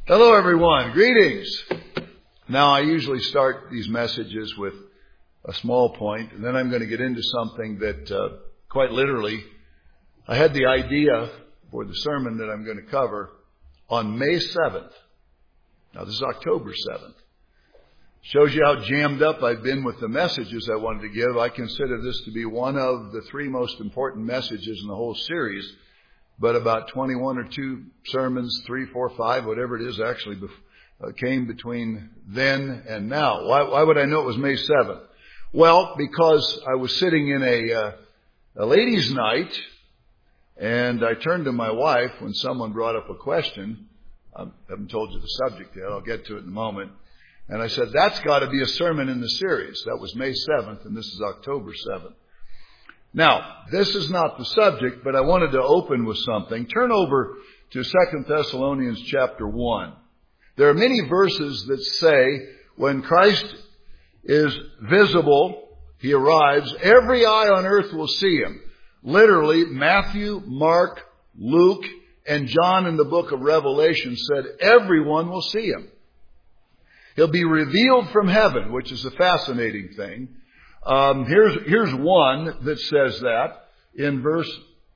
Hello, everyone. Greetings. Now, I usually start these messages with a small point, and then I'm going to get into something that, quite literally, I had the idea for the sermon that I'm going to cover on May 7th. Now, this is October 7th. Shows you how jammed up I've been with the messages I wanted to give. I consider this to be one of the three most important messages in the whole series. But about 21 or 2 sermons, 3, 4, 5, whatever it is, actually came between then and now. Why would I know it was May 7th? Well, because I was sitting in a ladies' night, and I turned to my wife when someone brought up a question. I haven't told you the subject yet. I'll get to it in a moment. And I said, that's got to be a sermon in the series. That was May 7th, and this is October 7th. Now, this is not the subject, but I wanted to open with something. Turn over to 2 Thessalonians chapter 1. There are many verses that say when Christ is visible, He arrives, every eye on earth will see Him. Literally, Matthew, Mark, Luke, and John in the book of Revelation said everyone will see Him. He'll be revealed from heaven, which is a fascinating thing. Here's one that says that in verse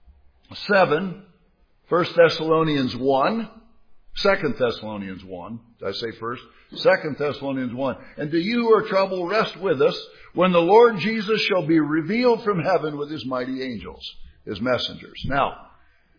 7, 1 Thessalonians 1, 2 Thessalonians 1, did I say first? 2 Thessalonians 1. And to you who are troubled, rest with us when the Lord Jesus shall be revealed from heaven with His mighty angels, His messengers. Now,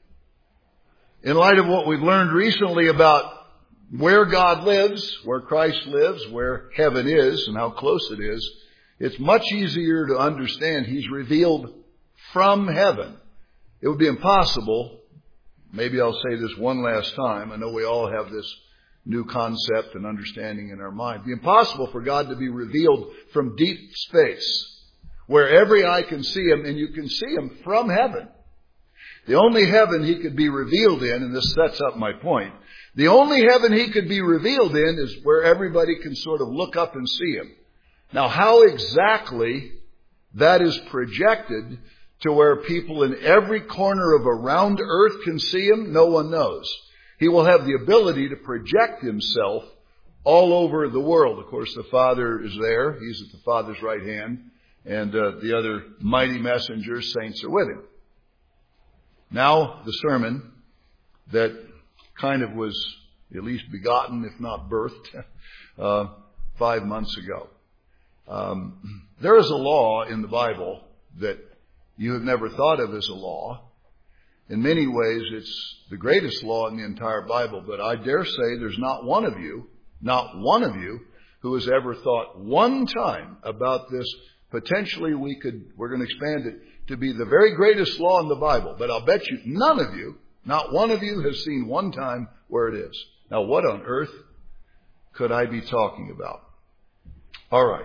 in light of what we've learned recently about where God lives, where Christ lives, where heaven is, and how close it is, it's much easier to understand He's revealed from heaven. It would be impossible, maybe I'll say this one last time, I know we all have this new concept and understanding in our mind. It would be impossible for God to be revealed from deep space, where every eye can see Him, and you can see Him from heaven. The only heaven He could be revealed in, and this sets up my point, the only heaven He could be revealed in is where everybody can sort of look up and see Him. Now, how exactly that is projected to where people in every corner of around earth can see Him, no one knows. He will have the ability to project Himself all over the world. Of course, the Father is there. He's at the Father's right hand. And the other mighty messengers, saints, are with Him. Now, the sermon that kind of was at least begotten, if not birthed, 5 months ago. There is a law in the Bible that you have never thought of as a law. In many ways, it's the greatest law in the entire Bible, but I dare say there's not one of you, who has ever thought one time about this. Potentially we're going to expand it to be the very greatest law in the Bible, but I'll bet you none of you, not one of you has seen one time where it is. Now, what on earth could I be talking about? All right.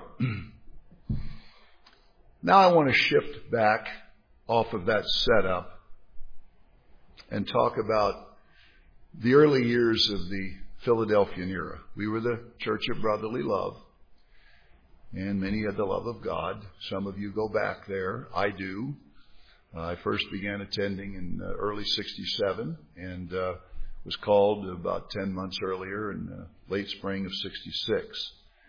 Now I want to shift back off of that setup and talk about the early years of the Philadelphian era. We were the Church of Brotherly Love, and many had the love of God. Some of you go back there. I do. I first began attending in early 67 and was called about 10 months earlier in late spring of 66.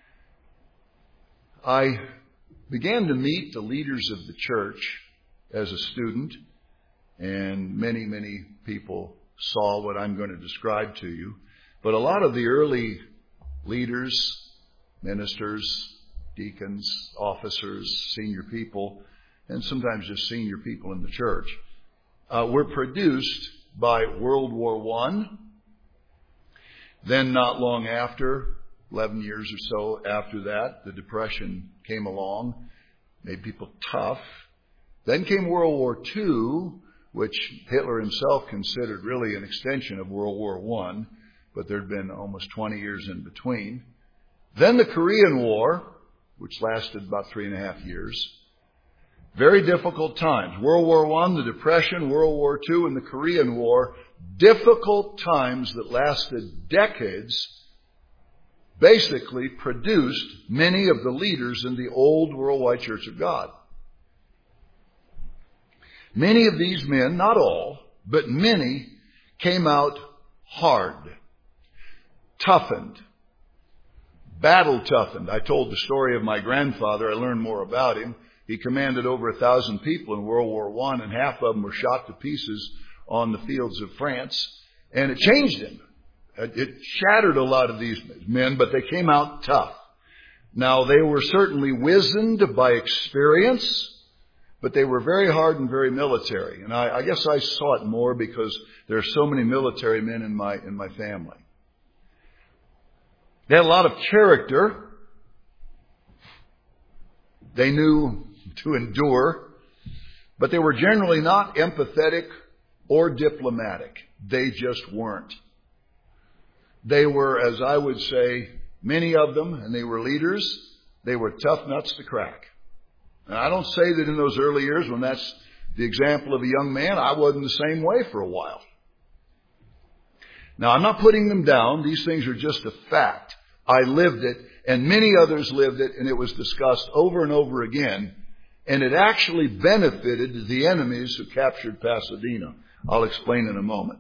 I began to meet the leaders of the church as a student, and many people saw what I'm going to describe to you. But a lot of the early leaders, ministers, deacons, officers, senior people, and sometimes just senior people in the church, were produced by World War I. Then not long after, 11 years or so after that, the Depression came along, made people tough. Then came World War II, which Hitler himself considered really an extension of World War I, but there'd been almost 20 years in between. Then the Korean War, which lasted about 3.5 years. Very difficult times. World War I, the Depression, World War II, and the Korean War. Difficult times that lasted decades, basically produced many of the leaders in the old Worldwide Church of God. Many of these men, not all, but many, came out hard. toughened, battle-toughened. I told the story of my grandfather. I learned more about him. He commanded over 1,000 people in World War I, and half of them were shot to pieces on the fields of France. And it changed him. It shattered a lot of these men, but they came out tough. Now, they were certainly wizened by experience, but they were very hard and very military. And I guess I saw it more because there are so many military men in my family. They had a lot of character. They knew to endure, but they were generally not empathetic or diplomatic. They just weren't. They were, as I would say, many of them, and they were leaders, they were tough nuts to crack. And I don't say that in those early years when that's the example of a young man, I wasn't the same way for a while. Now, I'm not putting them down. These things are just a fact. I lived it, and many others lived it, and it was discussed over and over again. And it actually benefited the enemies who captured Pasadena. I'll explain in a moment.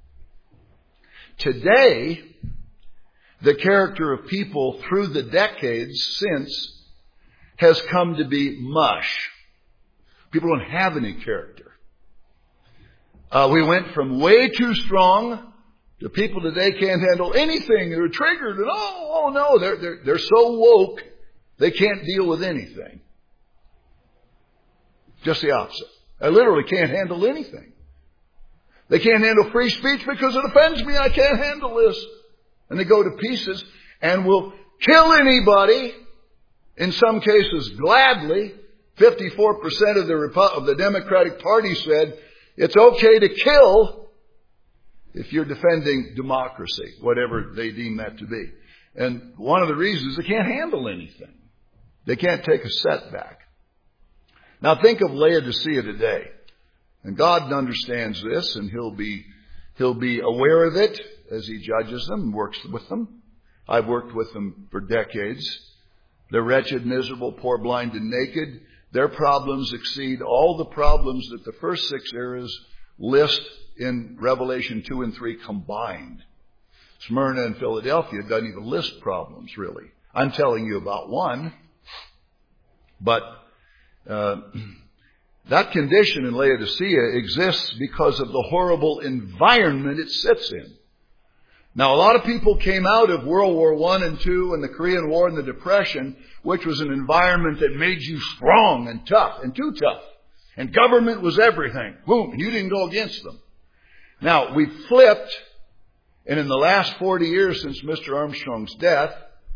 Today, the character of people through the decades since has come to be mush. People don't have any character. We went from way too strong to people today can't handle anything. They're triggered and oh no, they're so woke they can't deal with anything. Just the opposite. They literally can't handle anything. They can't handle free speech because it offends me. I can't handle this. And they go to pieces and will kill anybody, in some cases gladly. 54% of the Democratic Party said it's okay to kill if you're defending democracy, whatever they deem that to be. And one of the reasons is they can't handle anything. They can't take a setback. Now think of Laodicea today. And God understands this, and He'll be aware of it as He judges them and works with them. I've worked with them for decades. They're wretched, miserable, poor, blind, and naked. Their problems exceed all the problems that the first 6 eras list in Revelation 2 and 3 combined. Smyrna and Philadelphia doesn't even list problems, really. I'm telling you about one. But that condition in Laodicea exists because of the horrible environment it sits in. Now, a lot of people came out of World War I and II and the Korean War and the Depression, which was an environment that made you strong and tough and too tough. And government was everything. Boom, and you didn't go against them. Now, we flipped, and in the last 40 years since Mr. Armstrong's death,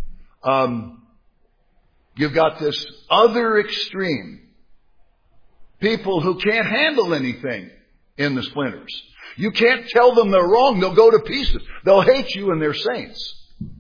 you've got this other extreme. People who can't handle anything in the splinters. You can't tell them they're wrong. They'll go to pieces. They'll hate you and they're saints.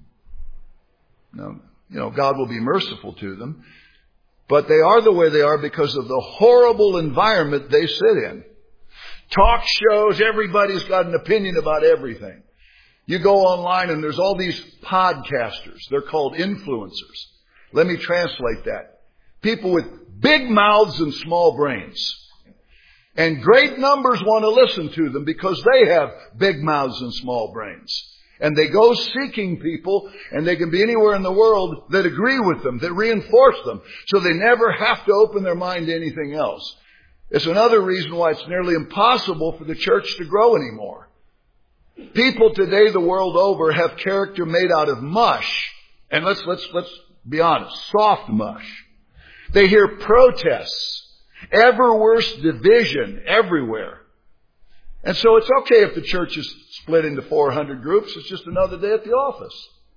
Now, God will be merciful to them. But they are the way they are because of the horrible environment they sit in. Talk shows, everybody's got an opinion about everything. You go online and there's all these podcasters. They're called influencers. Let me translate that. People with big mouths and small brains. And great numbers want to listen to them because they have big mouths and small brains. And they go seeking people, and they can be anywhere in the world that agree with them, that reinforce them, so they never have to open their mind to anything else. It's another reason why it's nearly impossible for the church to grow anymore. People today the world over have character made out of mush. And let's be honest, soft mush. They hear protests, ever worse division everywhere. And so it's okay if the church is split into 400 groups. It's just another day at the office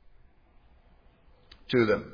to them.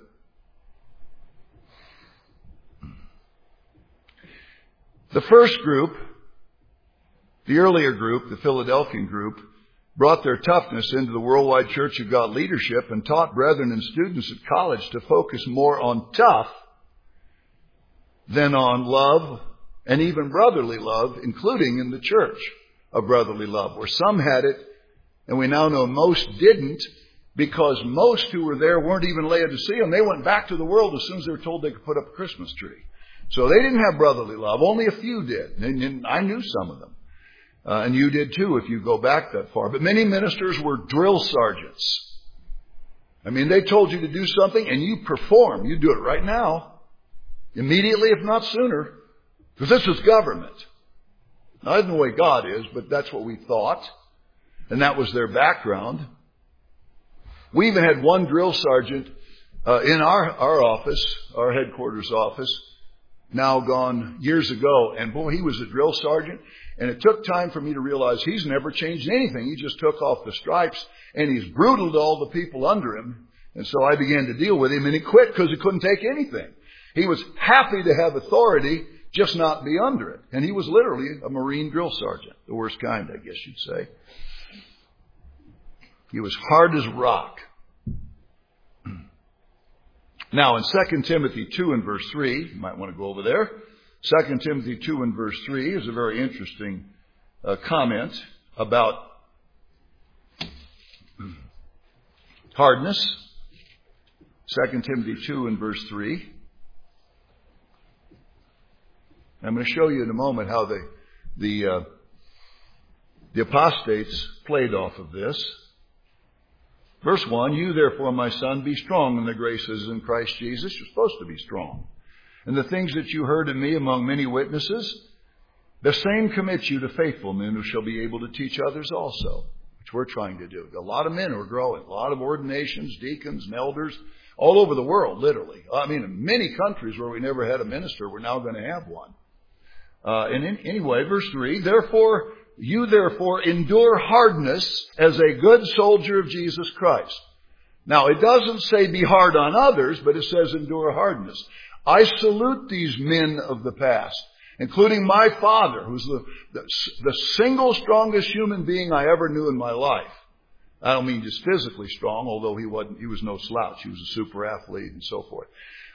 The first group, the earlier group, the Philadelphian group, brought their toughness into the Worldwide Church of God leadership and taught brethren and students at college to focus more on tough than on love and even brotherly love, including in the church of brotherly love, where some had it, and we now know most didn't, because most who were there weren't even Laodicean. They went back to the world as soon as they were told they could put up a Christmas tree. So they didn't have brotherly love. Only a few did. And I knew some of them. And you did too if you go back that far. But many ministers were drill sergeants. I mean, they told you to do something and you perform. You do it right now. Immediately, if not sooner. Because this is government. Now, I don't know the way God is, but that's what we thought. And that was their background. We even had one drill sergeant in our office, our headquarters office, now gone years ago. And boy, he was a drill sergeant. And it took time for me to realize he's never changed anything. He just took off the stripes and he's brutal to all the people under him. And so I began to deal with him and he quit because he couldn't take anything. He was happy to have authority, just not be under it. And he was literally a Marine drill sergeant. The worst kind, I guess you'd say. He was hard as rock. Now in 2 Timothy 2 and verse 3, you might want to go over there. 2 Timothy 2 and verse 3 is a very interesting comment about hardness. 2 Timothy 2 and verse 3. I'm going to show you in a moment how the apostates played off of this. Verse 1, you therefore, my son, be strong in the graces in Christ Jesus. You're supposed to be strong. And the things that you heard of me among many witnesses, the same commit you to faithful men who shall be able to teach others also, which we're trying to do. A lot of men are growing, a lot of ordinations, deacons, and elders, all over the world, literally. I mean, in many countries where we never had a minister, we're now going to have one. Anyway, verse 3, you therefore endure hardness as a good soldier of Jesus Christ. Now, it doesn't say be hard on others, but it says endure hardness. I salute these men of the past, including my father, who's the single strongest human being I ever knew in my life. I don't mean just physically strong, although he was no slouch. He was a super athlete and so forth.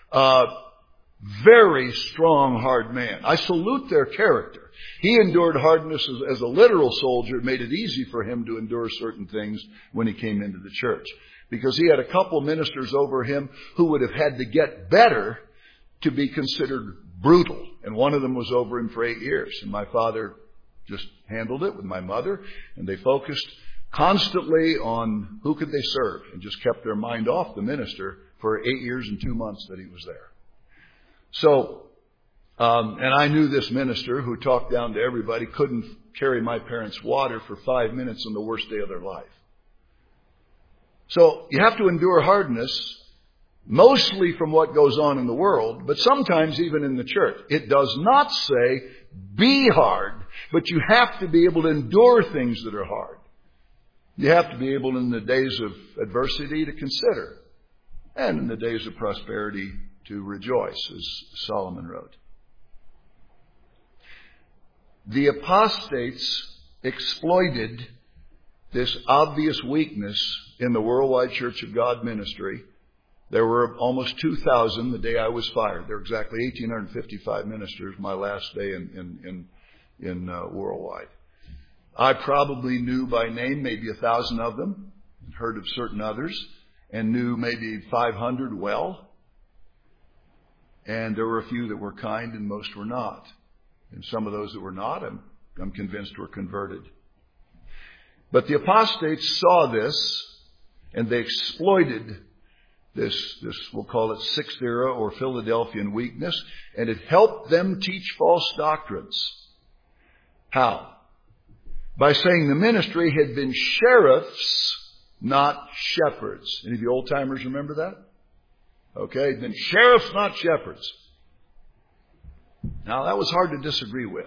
Very strong, hard man. I salute their character. He endured hardness as a literal soldier. It made it easy for him to endure certain things when he came into the church. Because he had a couple ministers over him who would have had to get better to be considered brutal. And one of them was over him for 8 years. And my father just handled it with my mother. And they focused constantly on who could they serve. And just kept their mind off the minister for 8 years and 2 months that he was there. So, and I knew this minister who talked down to everybody, couldn't carry my parents' water for 5 minutes on the worst day of their life. So you have to endure hardness, mostly from what goes on in the world, but sometimes even in the church. It does not say be hard, but you have to be able to endure things that are hard. You have to be able in the days of adversity to consider, and in the days of prosperity to rejoice, as Solomon wrote. The apostates exploited this obvious weakness in the Worldwide Church of God ministry. There were almost 2,000 the day I was fired. There were exactly 1,855 ministers my last day in Worldwide. I probably knew by name maybe 1,000 of them, heard of certain others, and knew maybe 500 well. And there were a few that were kind and most were not. And some of those that were not, I'm convinced were converted. But the apostates saw this and they exploited this, we'll call it Sixth Era or Philadelphian weakness, and it helped them teach false doctrines. How? By saying the ministry had been sheriffs, not shepherds. Any of you old timers remember that? Okay, then sheriffs, not shepherds. Now, that was hard to disagree with.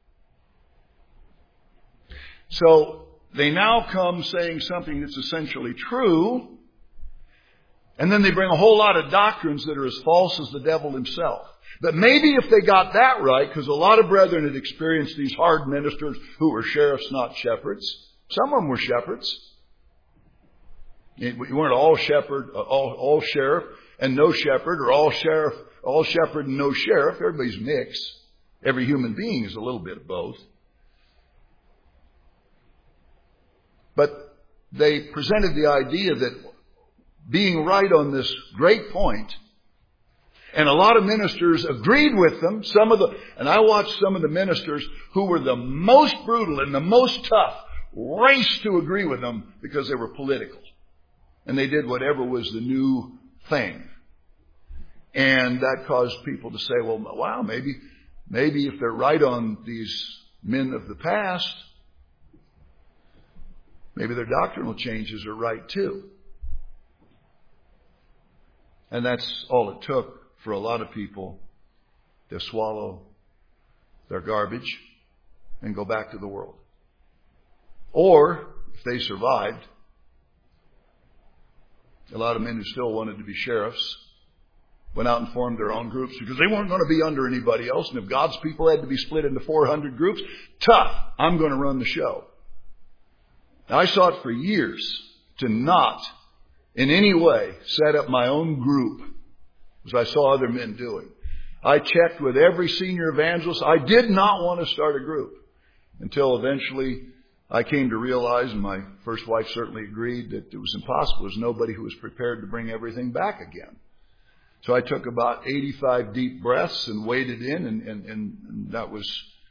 So, they now come saying something that's essentially true, and then they bring a whole lot of doctrines that are as false as the devil himself. But maybe if they got that right, because a lot of brethren had experienced these hard ministers who were sheriffs, not shepherds. Some of them were shepherds. You weren't all shepherd, all sheriff and no shepherd, or all shepherd and no sheriff. Everybody's mixed. Every human being is a little bit of both. But they presented the idea that being right on this great point, and a lot of ministers agreed with them. And I watched some of the ministers who were the most brutal and the most tough race to agree with them because they were political. and they did whatever was the new thing. And that caused people to say, well, wow, maybe if they're right on these men of the past, maybe their doctrinal changes are right too. And that's all it took for a lot of people to swallow their garbage and go back to the world. Or, if they survived, a lot of men who still wanted to be sheriffs went out and formed their own groups because they weren't going to be under anybody else. And if God's people had to be split into 400 groups, tough, I'm going to run the show. Now, I sought for years to not in any way set up my own group, as I saw other men doing. I checked with every senior evangelist. I did not want to start a group until eventually I came to realize, and my first wife certainly agreed, that it was impossible. There was nobody who was prepared to bring everything back again. So I took about 85 deep breaths and waded in, and that was,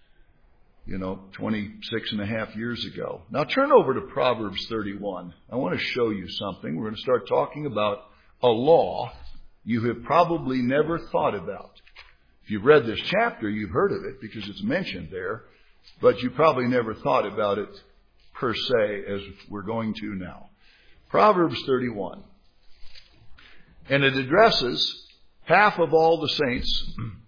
26 and a half years ago. Now turn over to Proverbs 31. I want to show you something. We're going to start talking about a law you have probably never thought about. If you've read this chapter, you've heard of it because it's mentioned there, but you probably never thought about it per se as we're going to now. Proverbs 31. And it addresses half of all the saints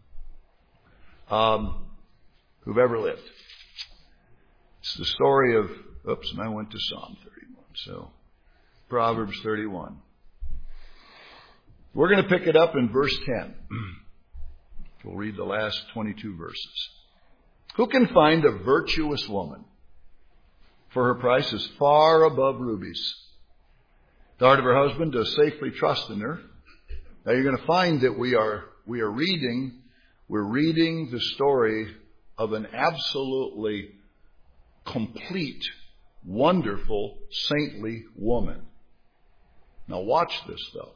who've ever lived. It's the story of, and I went to Psalm 31. So, Proverbs 31. We're going to pick it up in verse 10. We'll read the last 22 verses. Who can find a virtuous woman? For her price is far above rubies. The heart of her husband does safely trust in her. Now you're going to find that we're reading the story of an absolutely complete, wonderful, saintly woman. Now watch this though.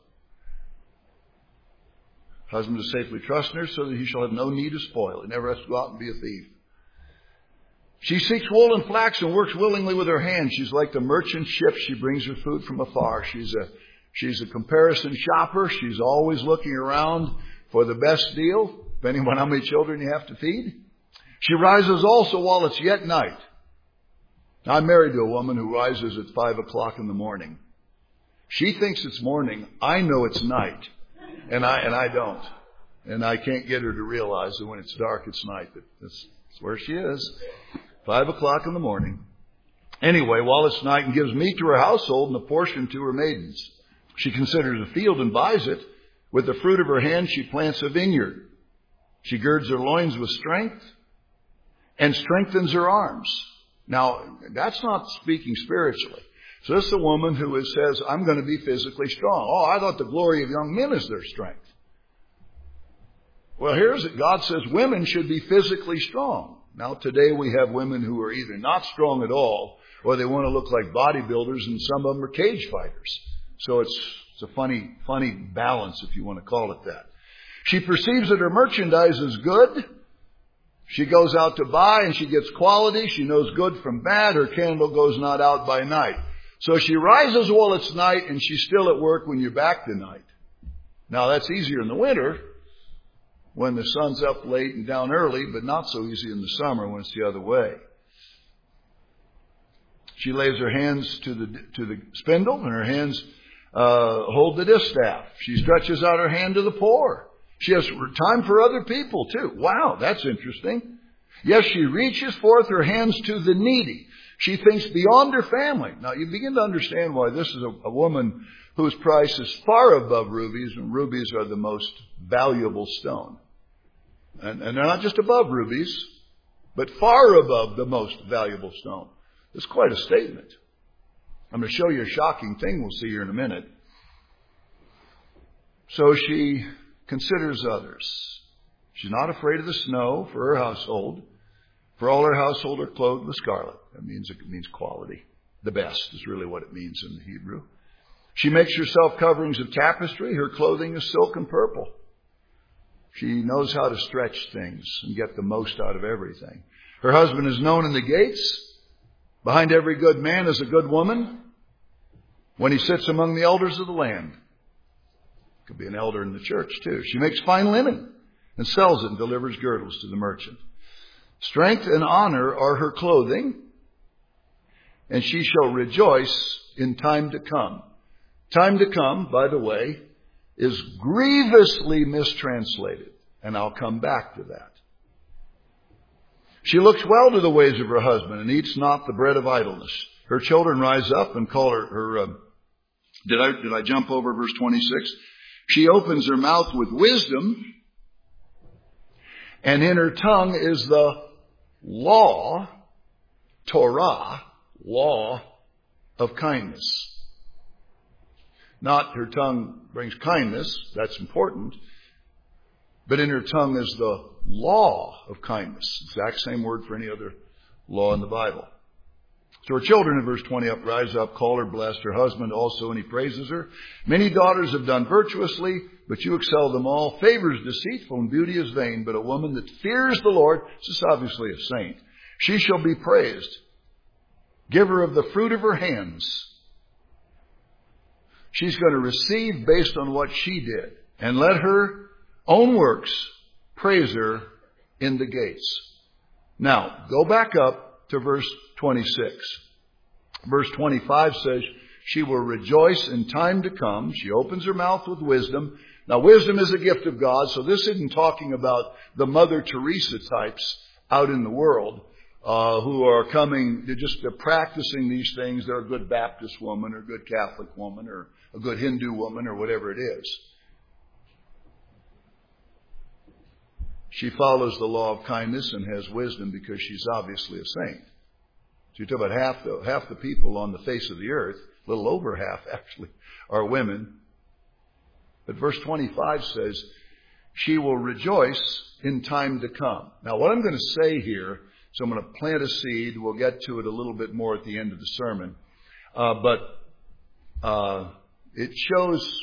Husband does safely trust in her so that he shall have no need of spoil. He never has to go out and be a thief. She seeks wool and flax and works willingly with her hands. She's like the merchant ship. She brings her food from afar. She's a comparison shopper. She's always looking around for the best deal, depending on how many children you have to feed. She rises also while it's yet night. Now, I'm married to a woman who rises at 5 o'clock in the morning. She thinks it's morning. I know it's night. And I don't. And I can't get her to realize that when it's dark, it's night. But that's where she is. 5 o'clock in the morning. Anyway, while it's night, and gives meat to her household and a portion to her maidens. She considers a field and buys it. With the fruit of her hand, she plants a vineyard. She girds her loins with strength and strengthens her arms. Now, that's not speaking spiritually. So this is a woman who says, I'm going to be physically strong. Oh, I thought the glory of young men is their strength. Well, here's it. God says women should be physically strong. Now, today we have women who are either not strong at all, or they want to look like bodybuilders, and some of them are cage fighters. So it's a funny balance, if you want to call it that. She perceives that her merchandise is good. She goes out to buy and she gets quality. She knows good from bad. Her candle goes not out by night. So she rises while it's night and she's still at work when you're back tonight. Now that's easier in the winter when the sun's up late and down early, but not so easy in the summer when it's the other way. She lays her hands to the spindle and her hands hold the distaff. She stretches out her hand to the poor. She has time for other people too. Wow, that's interesting. Yes, she reaches forth her hands to the needy. She thinks beyond her family. Now you begin to understand why this is a woman whose price is far above rubies, and rubies are the most valuable stone. And they're not just above rubies, but far above the most valuable stone. It's quite a statement. I'm going to show you a shocking thing we'll see here in a minute. So she considers others. She's not afraid of the snow for her household. For all her household are clothed with scarlet. That means quality. The best is really what it means in the Hebrew. She makes herself coverings of tapestry. Her clothing is silk and purple. She knows how to stretch things and get the most out of everything. Her husband is known in the gates. Behind every good man is a good woman. when he sits among the elders of the land. Could be an elder in the church too. She makes fine linen and sells it and delivers girdles to the merchant. Strength and honor are her clothing, and she shall rejoice in time to come. Time to come, by the way, is grievously mistranslated, and I'll come back to that. She looks well to the ways of her husband and eats not the bread of idleness. Her children rise up and call her did I jump over verse 26? She opens her mouth with wisdom, and in her tongue is the law, Torah, law of kindness. Not her tongue brings kindness, that's important, but in her tongue is the law of kindness. Exact same word for any other law in the Bible. So her children in verse 20 rise up, call her blessed, her husband also, and he praises her. Many daughters have done virtuously, but you excel them all. Favor is deceitful and beauty is vain, but a woman that fears the Lord, this is obviously a saint, she shall be praised. Give her of the fruit of her hands. She's going to receive based on what she did. And let her own works praise her in the gates. Now, go back up to verse 26. Verse 25 says, she will rejoice in time to come. She opens her mouth with wisdom. Now, wisdom is a gift of God, so this isn't talking about the Mother Teresa types out in the world who are coming, they're practicing these things. They're a good Baptist woman or a good Catholic woman or a good Hindu woman or whatever it is. She follows the law of kindness and has wisdom because she's obviously a saint. So you talk about half the people on the face of the earth, a little over half actually, are women. But verse 25 says, she will rejoice in time to come. Now what I'm going to say here, so I'm going to plant a seed. We'll get to it a little bit more at the end of the sermon. But it shows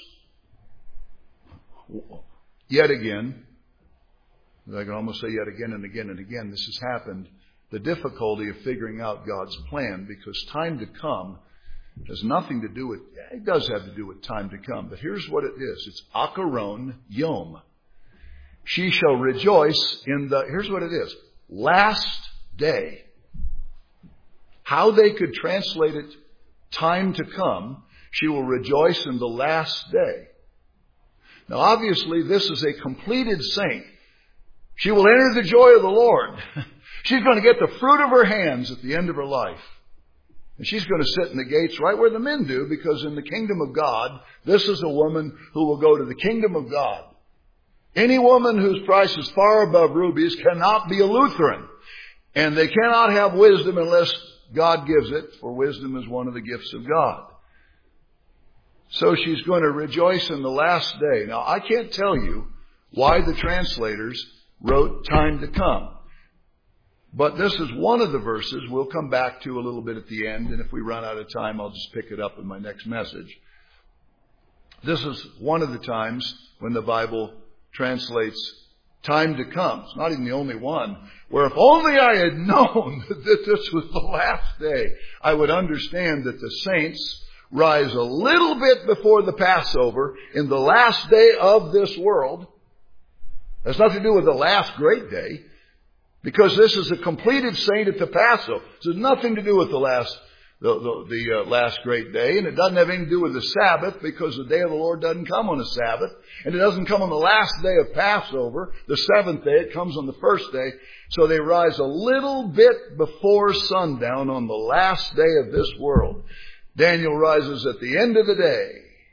yet again, I can almost say yet again and again and again, this has happened, the difficulty of figuring out God's plan, because time to come has nothing to do with, it does have to do with time to come, but here's what it is. It's akaron yom. She shall rejoice in the, here's what it is, last day. How they could translate it, time to come, she will rejoice in the last day. Now obviously this is a completed saint. She will enter the joy of the Lord. She's going to get the fruit of her hands at the end of her life. And she's going to sit in the gates right where the men do, because in the kingdom of God, this is a woman who will go to the kingdom of God. Any woman whose price is far above rubies cannot be a Lutheran. And they cannot have wisdom unless God gives it, for wisdom is one of the gifts of God. So she's going to rejoice in the last day. Now, I can't tell you why the translators wrote time to come. But this is one of the verses we'll come back to a little bit at the end. And if we run out of time, I'll just pick it up in my next message. This is one of the times when the Bible translates time to come. It's not even the only one. Where if only I had known that this was the last day, I would understand that the saints rise a little bit before the Passover in the last day of this world. That's nothing to do with the last great day, because this is a completed saint at the Passover. This has nothing to do with the last great day, and it doesn't have anything to do with the Sabbath, because the day of the Lord doesn't come on a Sabbath, and it doesn't come on the last day of Passover, the seventh day. It comes on the first day. So they rise a little bit before sundown on the last day of this world. Daniel rises at the end of the day.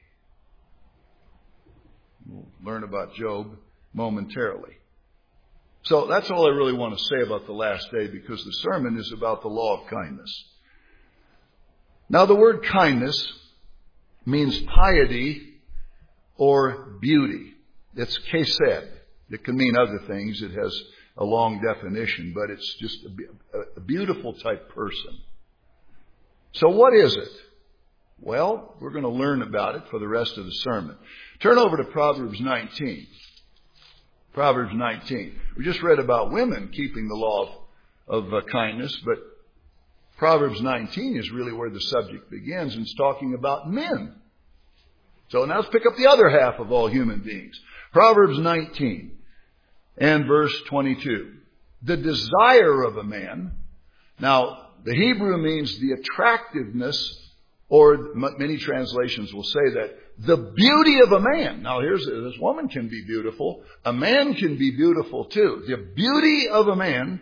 We'll learn about Job momentarily. So that's all I really want to say about the last day, because the sermon is about the law of kindness. Now the word kindness means piety or beauty. It's chesed. It can mean other things. It has a long definition, but it's just a beautiful type person. So what is it? Well, we're going to learn about it for the rest of the sermon. Turn over to Proverbs 19. Proverbs 19. We just read about women keeping the law of kindness, but Proverbs 19 is really where the subject begins, and it's talking about men. So now let's pick up the other half of all human beings. Proverbs 19 and verse 22. The desire of a man. Now, the Hebrew means the attractiveness, or many translations will say that the beauty of a man. Now, this woman can be beautiful. A man can be beautiful too. The beauty of a man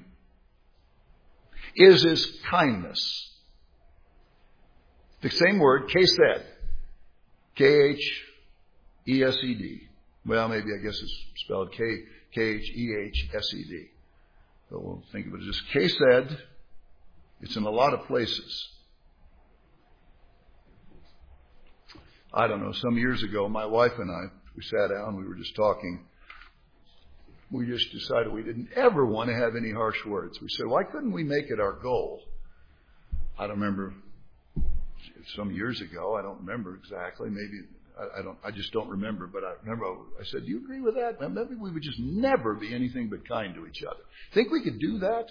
is his kindness. The same word, kesed. K-H-E-S-E-D. Well, maybe I guess it's spelled K-H-E-H-S-E-D. So we'll think of it as just kesed. It's in a lot of places. I don't know, some years ago, my wife and I, we sat down, we were just talking. We just decided we didn't ever want to have any harsh words. We said, why couldn't we make it our goal? I don't remember, some years ago, I don't remember exactly, maybe, I just don't remember, but I remember I said, do you agree with that? Maybe we would just never be anything but kind to each other. Think we could do that?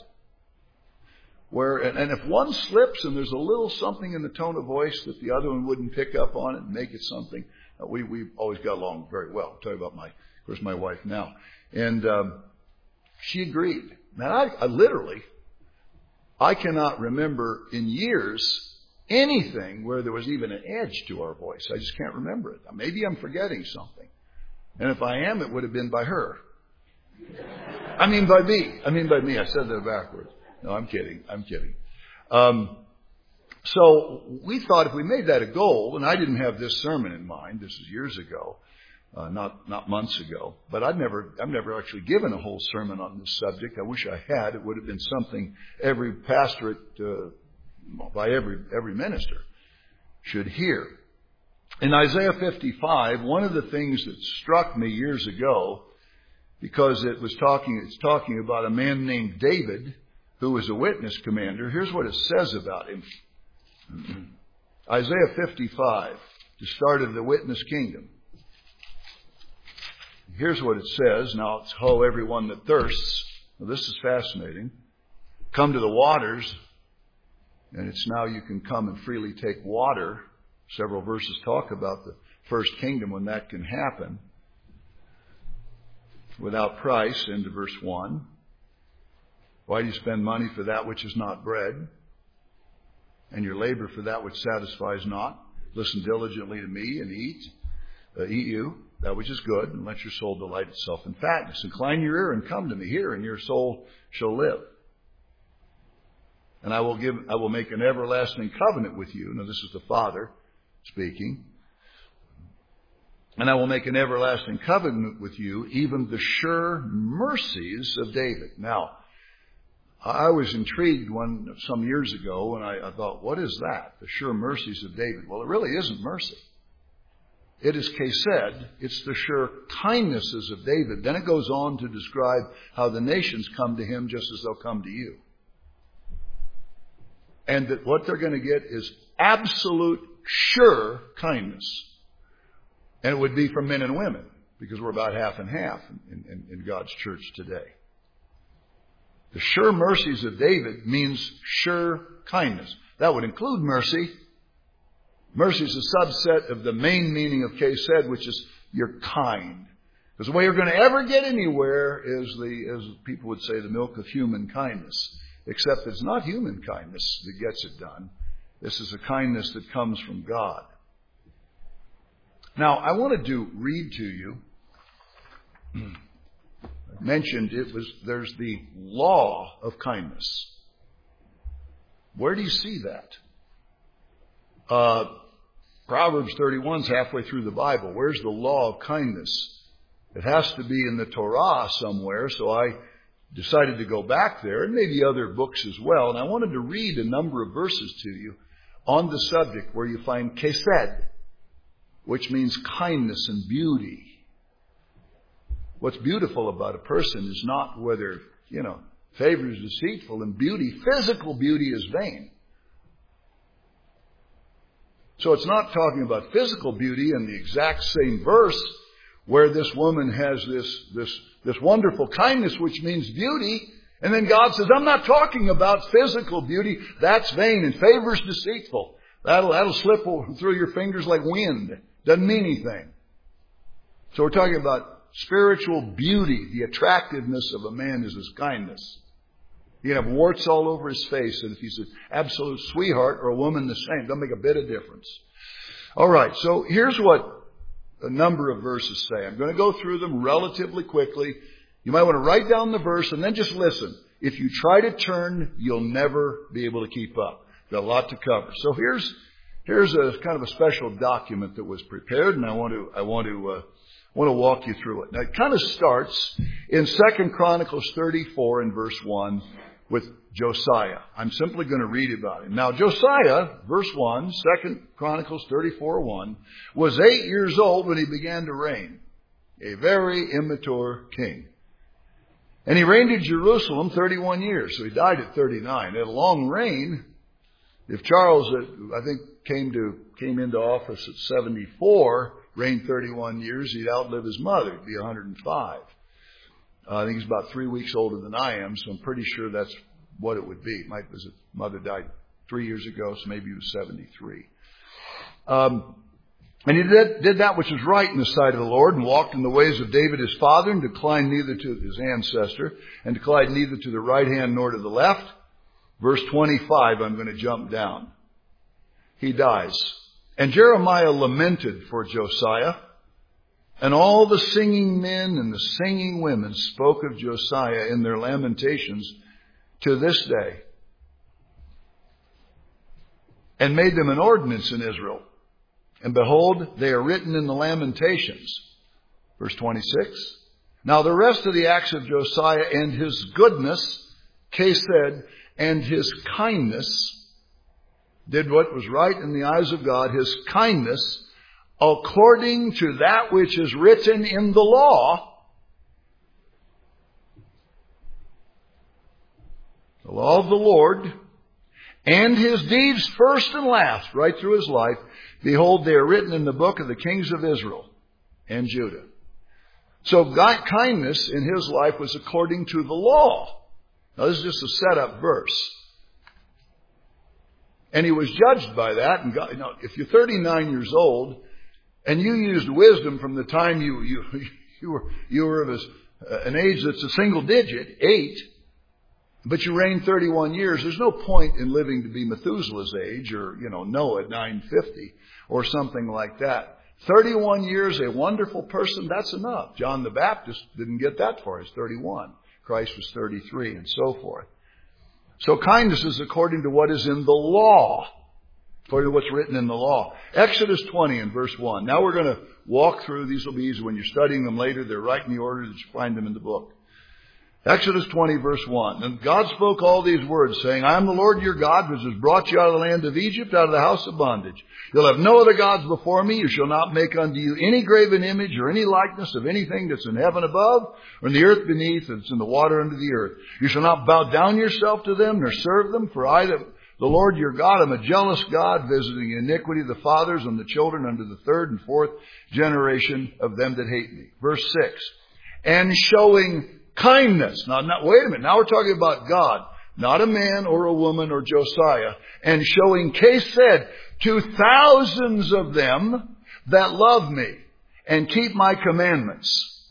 And if one slips and there's a little something in the tone of voice that the other one wouldn't pick up on it and make it something, we always got along very well. I'll tell you about my wife now. And she agreed. Man, I cannot remember in years anything where there was even an edge to our voice. I just can't remember it. Maybe I'm forgetting something. And if I am, it would have been by her. I mean by me. I said that backwards. No, I'm kidding. So we thought if we made that a goal, and I didn't have this sermon in mind. This is years ago, not months ago. But I've never actually given a whole sermon on this subject. I wish I had. It would have been something every pastorate by every minister should hear. In Isaiah 55, one of the things that struck me years ago, because it's talking about a man named David, who was a witness commander. Here's what it says about him. Isaiah 55, the start of the witness kingdom. Here's what it says. Now, it's, ho, everyone that thirsts. Well, this is fascinating. Come to the waters, and it's now you can come and freely take water. Several verses talk about the first kingdom when that can happen. Without price, into verse 1. Why do you spend money for that which is not bread, and your labor for that which satisfies not? Listen diligently to me and eat you that which is good, and let your soul delight itself in fatness. Incline your ear and come to me. Hear, and your soul shall live. And I will make an everlasting covenant with you. Now, this is the Father speaking. And I will make an everlasting covenant with you, even the sure mercies of David. Now, I was intrigued some years ago, and I thought, what is that? The sure mercies of David. Well, it really isn't mercy. It is kesed. It's the sure kindnesses of David. Then it goes on to describe how the nations come to him just as they'll come to you. And that what they're going to get is absolute sure kindness. And it would be from men and women, because we're about half and half in God's church today. The sure mercies of David means sure kindness. That would include mercy. Mercy is a subset of the main meaning of kesed, which is you're kind. Because the way you're going to ever get anywhere is as people would say, the milk of human kindness. Except it's not human kindness that gets it done. This is a kindness that comes from God. Now, I wanted to read to you. Mentioned there's the law of kindness. Where do you see that? Proverbs 31 is halfway through the Bible. Where's the law of kindness? It has to be in the Torah somewhere, so I decided to go back there, and maybe other books as well. And I wanted to read a number of verses to you on the subject where you find kesed, which means kindness and beauty. What's beautiful about a person is not whether, favor is deceitful, and beauty, physical beauty, is vain. So it's not talking about physical beauty in the exact same verse where this woman has this wonderful kindness, which means beauty, And then God says, I'm not talking about physical beauty. That's vain, and favor's deceitful. That'll slip through your fingers like wind. Doesn't mean anything. So we're talking about spiritual beauty. The attractiveness of a man is his kindness. He can have warts all over his face, and if he's an absolute sweetheart or a woman the same, doesn't make a bit of difference. All right, so here's what a number of verses say. I'm going to go through them relatively quickly. You might want to write down the verse and then just listen. If you try to turn, you'll never be able to keep up. Got a lot to cover. So here's a kind of a special document that was prepared, and I want to walk you through it. Now it kind of starts in 2 Chronicles 34 and verse 1 with Josiah. I'm simply going to read about him. Now Josiah, verse 1, 2 Chronicles 34:1, was 8 years old when he began to reign, a very immature king. And he reigned in Jerusalem 31 years, so he died at 39. He had a long reign. If Charles, I think, came into office at 74, reigned 31 years, he'd outlive his mother. He'd be 105. I think he's about 3 weeks older than I am, so I'm pretty sure that's what it would be. His mother died 3 years ago, so maybe he was 73. And he did that which was right in the sight of the Lord, and walked in the ways of David his father, and declined neither to his ancestor, and declined neither to the right hand nor to the left. Verse 25, I'm going to jump down. He dies. And Jeremiah lamented for Josiah, and all the singing men and the singing women spoke of Josiah in their lamentations to this day, and made them an ordinance in Israel. And behold, they are written in the Lamentations. Verse 26. Now the rest of the acts of Josiah and his goodness, Kesed, and his kindness, did what was right in the eyes of God, his kindness, according to that which is written in the law. The law of the Lord, and his deeds first and last, right through his life. Behold, they are written in the book of the kings of Israel and Judah. So God, kindness in his life was according to the law. Now this is just a setup verse. And he was judged by that. And God, if you're 39 years old and you used wisdom from the time you were of an age that's a single digit, 8, but you reigned 31 years, there's no point in living to be Methuselah's age or, Noah at 950 or something like that. 31 years, a wonderful person, that's enough. John the Baptist didn't get that far. He's 31. Christ was 33 and so forth. So kindness is according to what is in the law, according to what's written in the law. Exodus 20 and verse 1. Now we're going to walk through. These will be easy. When you're studying them later, they're right in the order that you find them in the book. Exodus 20 verse 1. And God spoke all these words, saying, I am the Lord your God, which has brought you out of the land of Egypt, out of the house of bondage. You'll have no other gods before me. You shall not make unto you any graven image or any likeness of anything that's in heaven above, or in the earth beneath, and that's in the water under the earth. You shall not bow down yourself to them, nor serve them, for I, the Lord your God, am a jealous God, visiting iniquity of the fathers on the children unto the third and fourth generation of them that hate me. Verse 6. And showing kindness. Now, wait a minute. Now we're talking about God, not a man or a woman or Josiah. And showing Kesed to thousands of them that love me and keep my commandments.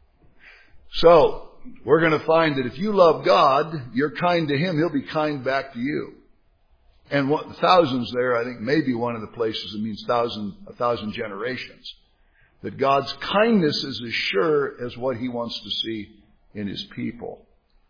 So, we're going to find that if you love God, you're kind to him, he'll be kind back to you. And thousands there, I think, may be one of the places that means a thousand generations. That God's kindness is as sure as what he wants to see in his people.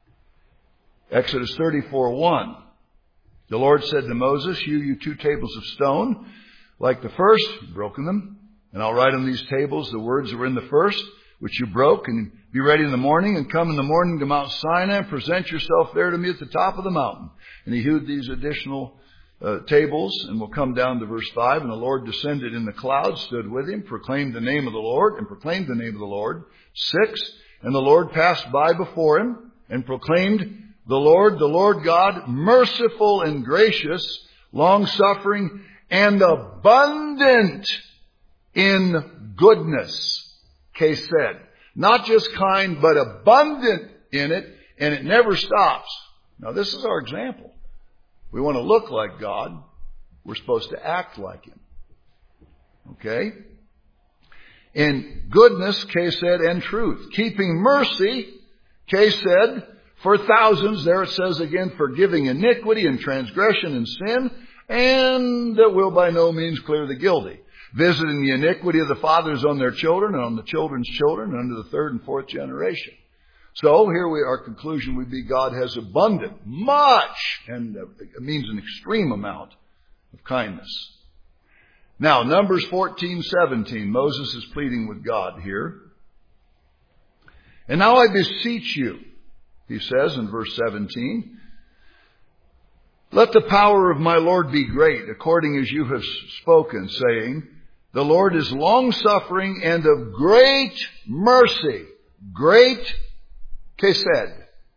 Exodus 34:1. The Lord said to Moses, hew you 2 tables of stone, like the first, you've broken them, and I'll write on these tables the words that were in the first, which you broke, and be ready in the morning, and come in the morning to Mount Sinai, and present yourself there to me at the top of the mountain. And he hewed these additional tables, and we'll come down to verse 5. And the Lord descended in the cloud, stood with him, proclaimed the name of the Lord, and proclaimed the name of the Lord. 6. And the Lord passed by before him, and proclaimed, the Lord God, merciful and gracious, long-suffering, and abundant in goodness. Kesed. Not just kind, but abundant in it, And it never stops. Now, this is our example. We want to look like God. We're supposed to act like Him. Okay? In goodness, Kesed, and truth. Keeping mercy, Kesed, for thousands. There it says again, forgiving iniquity and transgression and sin, and that will by no means clear the guilty. Visiting the iniquity of the fathers on their children and on the children's children unto the third and fourth generation. So here our conclusion would be God has abundant, much, and it means an extreme amount of kindness. Now, Numbers 14:17, Moses is pleading with God here. And now I beseech you, he says in verse 17, let the power of my Lord be great, according as you have spoken, saying, the Lord is long-suffering and of great mercy. Great Kesed.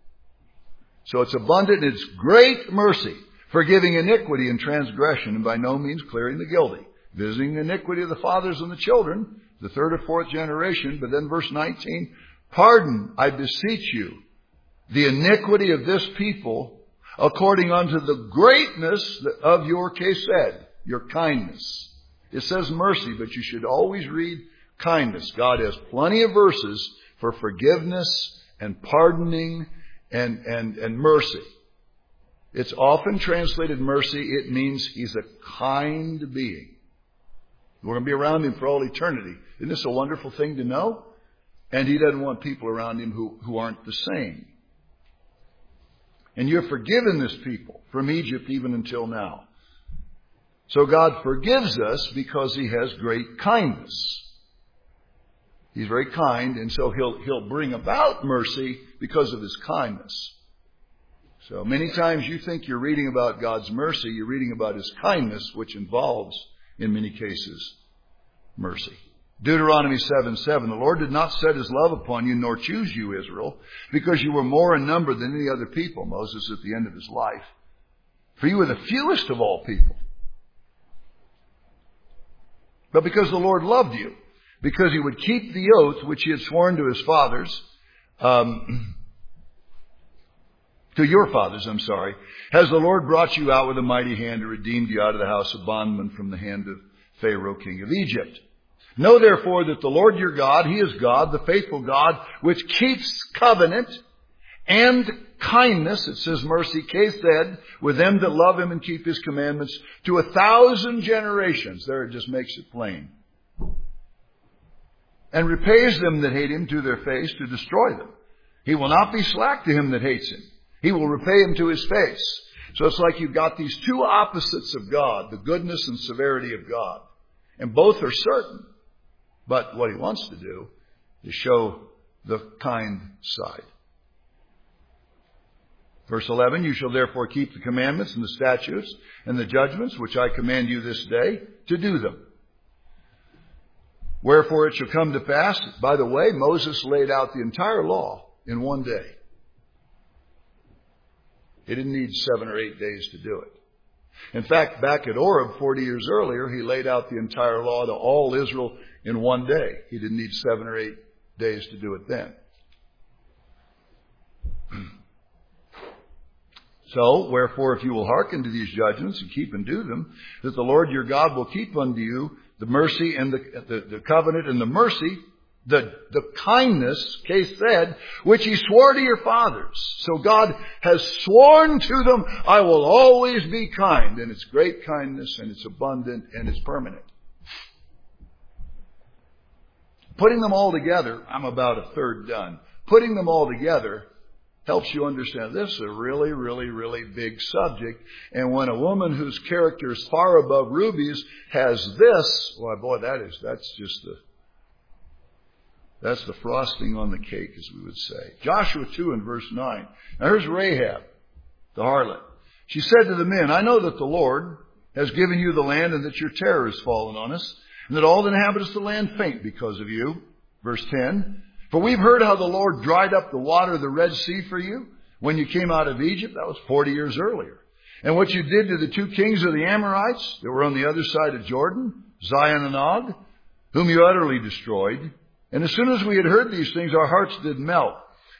So it's abundant, it's great mercy, forgiving iniquity and transgression, and by no means clearing the guilty. Visiting the iniquity of the fathers and the children, the third or fourth generation. But then verse 19, pardon, I beseech you, the iniquity of this people, according unto the greatness of your Kesed, your kindness. It says mercy, but you should always read kindness. God has plenty of verses for forgiveness and pardoning and mercy. It's often translated mercy. It means He's a kind being. We're going to be around Him for all eternity. Isn't this a wonderful thing to know? And He doesn't want people around Him who aren't the same. And you've forgiven this people from Egypt even until now. So God forgives us because He has great kindness. He's very kind, and so He'll bring about mercy because of His kindness. So many times you think you're reading about God's mercy, you're reading about His kindness, which involves, in many cases, mercy. Deuteronomy 7:7, the Lord did not set His love upon you, nor choose you, Israel, because you were more in number than any other people, Moses at the end of his life. For you were the fewest of all people. But because the Lord loved you, because He would keep the oath which He had sworn to His fathers, to your fathers, has the Lord brought you out with a mighty hand and redeemed you out of the house of bondmen from the hand of Pharaoh, king of Egypt. Know therefore that the Lord your God, He is God, the faithful God, which keeps covenant and kindness, it says mercy, Kesed, with them that love Him and keep His commandments to 1,000 generations. There it just makes it plain. And repays them that hate Him to their face to destroy them. He will not be slack to him that hates Him. He will repay him to his face. So it's like you've got these two opposites of God, the goodness and severity of God. And both are certain. But what He wants to do is show the kind side. Verse 11, you shall therefore keep the commandments and the statutes and the judgments which I command you this day to do them. Wherefore it shall come to pass, by the way, Moses laid out the entire law in one day. He didn't need 7 or 8 days to do it. In fact, back at Oreb 40 years earlier, He laid out the entire law to all Israel in one day. He didn't need 7 or 8 days to do it then. So, wherefore, if you will hearken to these judgments and keep and do them, that the Lord your God will keep unto you the mercy and the covenant and the mercy, the kindness, Kesed, which He swore to your fathers. So God has sworn to them, I will always be kind. And it's great kindness, and it's abundant, and it's permanent. Putting them all together, I'm about a third done. Putting them all together helps you understand this is a really, really, really big subject. And when a woman whose character is far above rubies has this, well, boy, that's the frosting on the cake, as we would say. Joshua 2 and verse 9. Now here's Rahab, the harlot. She said to the men, I know that the Lord has given you the land and that your terror has fallen on us, and that all the inhabitants of the land faint because of you. Verse 10. For we've heard how the Lord dried up the water of the Red Sea for you when you came out of Egypt. That was 40 years earlier. And what you did to the 2 kings of the Amorites that were on the other side of Jordan, Zion and Og, whom you utterly destroyed. And as soon as we had heard these things, our hearts did melt.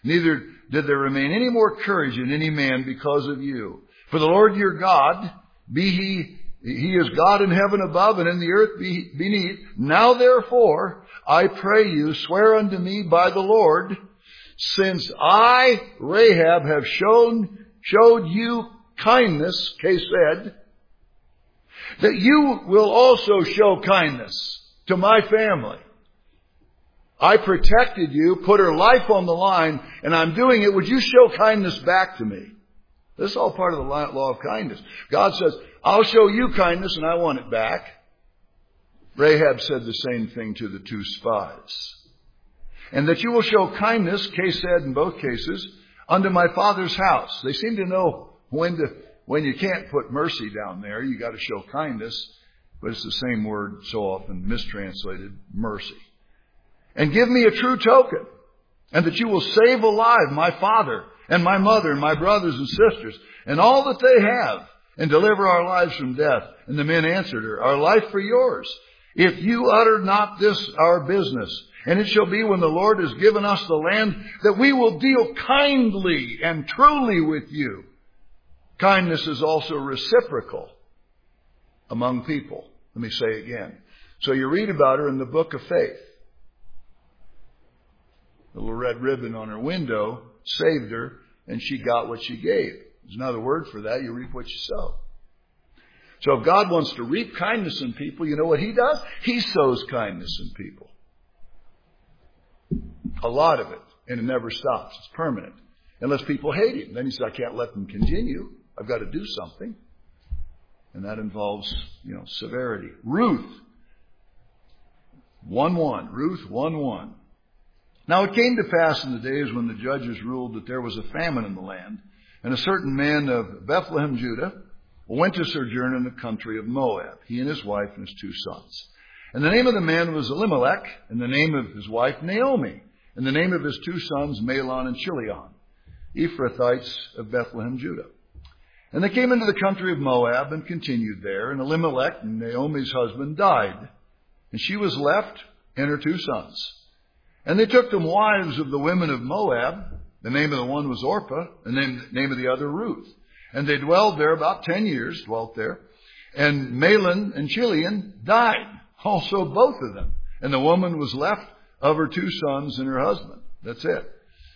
neither did there remain any more courage in any man because of you. For the Lord your God, He is God in heaven above and in the earth beneath. Now therefore, I pray you, swear unto me by the Lord, since I, Rahab, have showed you kindness, case said, that you will also show kindness to my family. I protected you, put her life on the line, and I'm doing it. Would you show kindness back to me? This is all part of the law of kindness. God says, I'll show you kindness and I want it back. Rahab said the same thing to the two spies. And that you will show kindness, case said in both cases, unto my father's house. They seem to know when you can't put mercy down there, you got to show kindness. But it's the same word so often mistranslated, mercy. And give me a true token, and that you will save alive my father and my mother and my brothers and sisters and all that they have, and deliver our lives from death. And the men answered her, our life for yours, if you utter not this our business. And it shall be when the Lord has given us the land that we will deal kindly and truly with you. Kindness is also reciprocal among people. Let me say again. So you read about her in the book of faith. The little red ribbon on her window saved her, and she got what she gave. There's another word for that. You reap what you sow. So if God wants to reap kindness in people, you know what He does? He sows kindness in people. A lot of it. And it never stops. It's permanent. Unless people hate Him. Then He says, I can't let them continue. I've got to do something. And that involves, severity. Ruth 1:1. Ruth 1:1. Now it came to pass in the days when the judges ruled that there was a famine in the land, and a certain man of Bethlehem, Judah, went to sojourn in the country of Moab, he and his wife and his two sons. And the name of the man was Elimelech, and the name of his wife Naomi, and the name of his two sons Mahlon and Chilion, Ephrathites of Bethlehem, Judah. And they came into the country of Moab and continued there, and Elimelech, Naomi's husband, died, and she was left and her two sons. And they took them wives of the women of Moab. The name of the one was Orpah, and the name of the other Ruth. And they dwelled there about 10 years, And Mahlon and Chilion died, also both of them. And the woman was left of her two sons and her husband. That's it.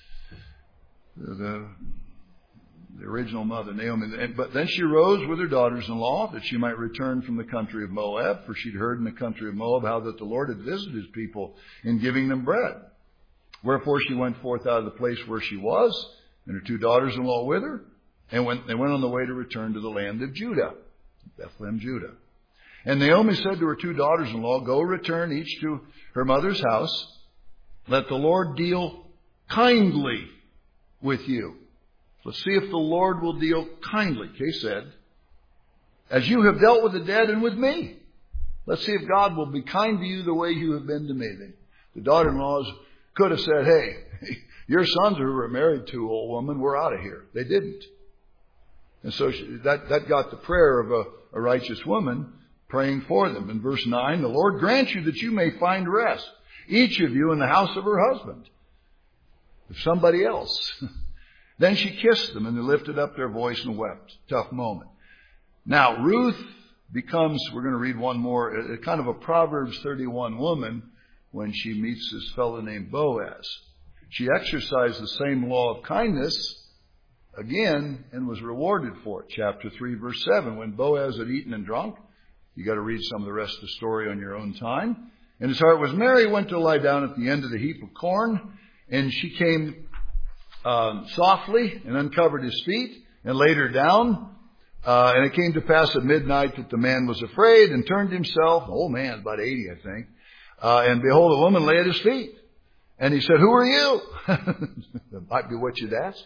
The original mother, Naomi. But then she rose with her daughters-in-law that she might return from the country of Moab, for she'd heard in the country of Moab how that the Lord had visited His people in giving them bread. Wherefore she went forth out of the place where she was, and her two daughters-in-law with her, and they went on the way to return to the land of Judah, Bethlehem, Judah. And Naomi said to her two daughters-in-law, go return each to her mother's house. Let the Lord deal kindly with you. Let's see if the Lord will deal kindly, Kay said, as you have dealt with the dead and with me. Let's see if God will be kind to you the way you have been to me. The daughter-in-laws could have said, hey, your sons who were married to, old woman, we're out of here. They didn't. And so that got the prayer of a righteous woman praying for them. In verse 9, the Lord grant you that you may find rest, each of you in the house of her husband, if somebody else. Then she kissed them, and they lifted up their voice and wept. Tough moment. Now, Ruth becomes, we're going to read one more, a kind of a Proverbs 31 woman when she meets this fellow named Boaz. She exercised the same law of kindness again and was rewarded for it. Chapter 3, verse 7. When Boaz had eaten and drunk, you got to read some of the rest of the story on your own time. And his heart was merry, went to lie down at the end of the heap of corn, and she came softly and uncovered his feet and laid her down. And it came to pass at midnight that the man was afraid and turned himself. The old man, about 80, I think. And behold, a woman lay at his feet. And he said, who are you? That might be what you'd ask.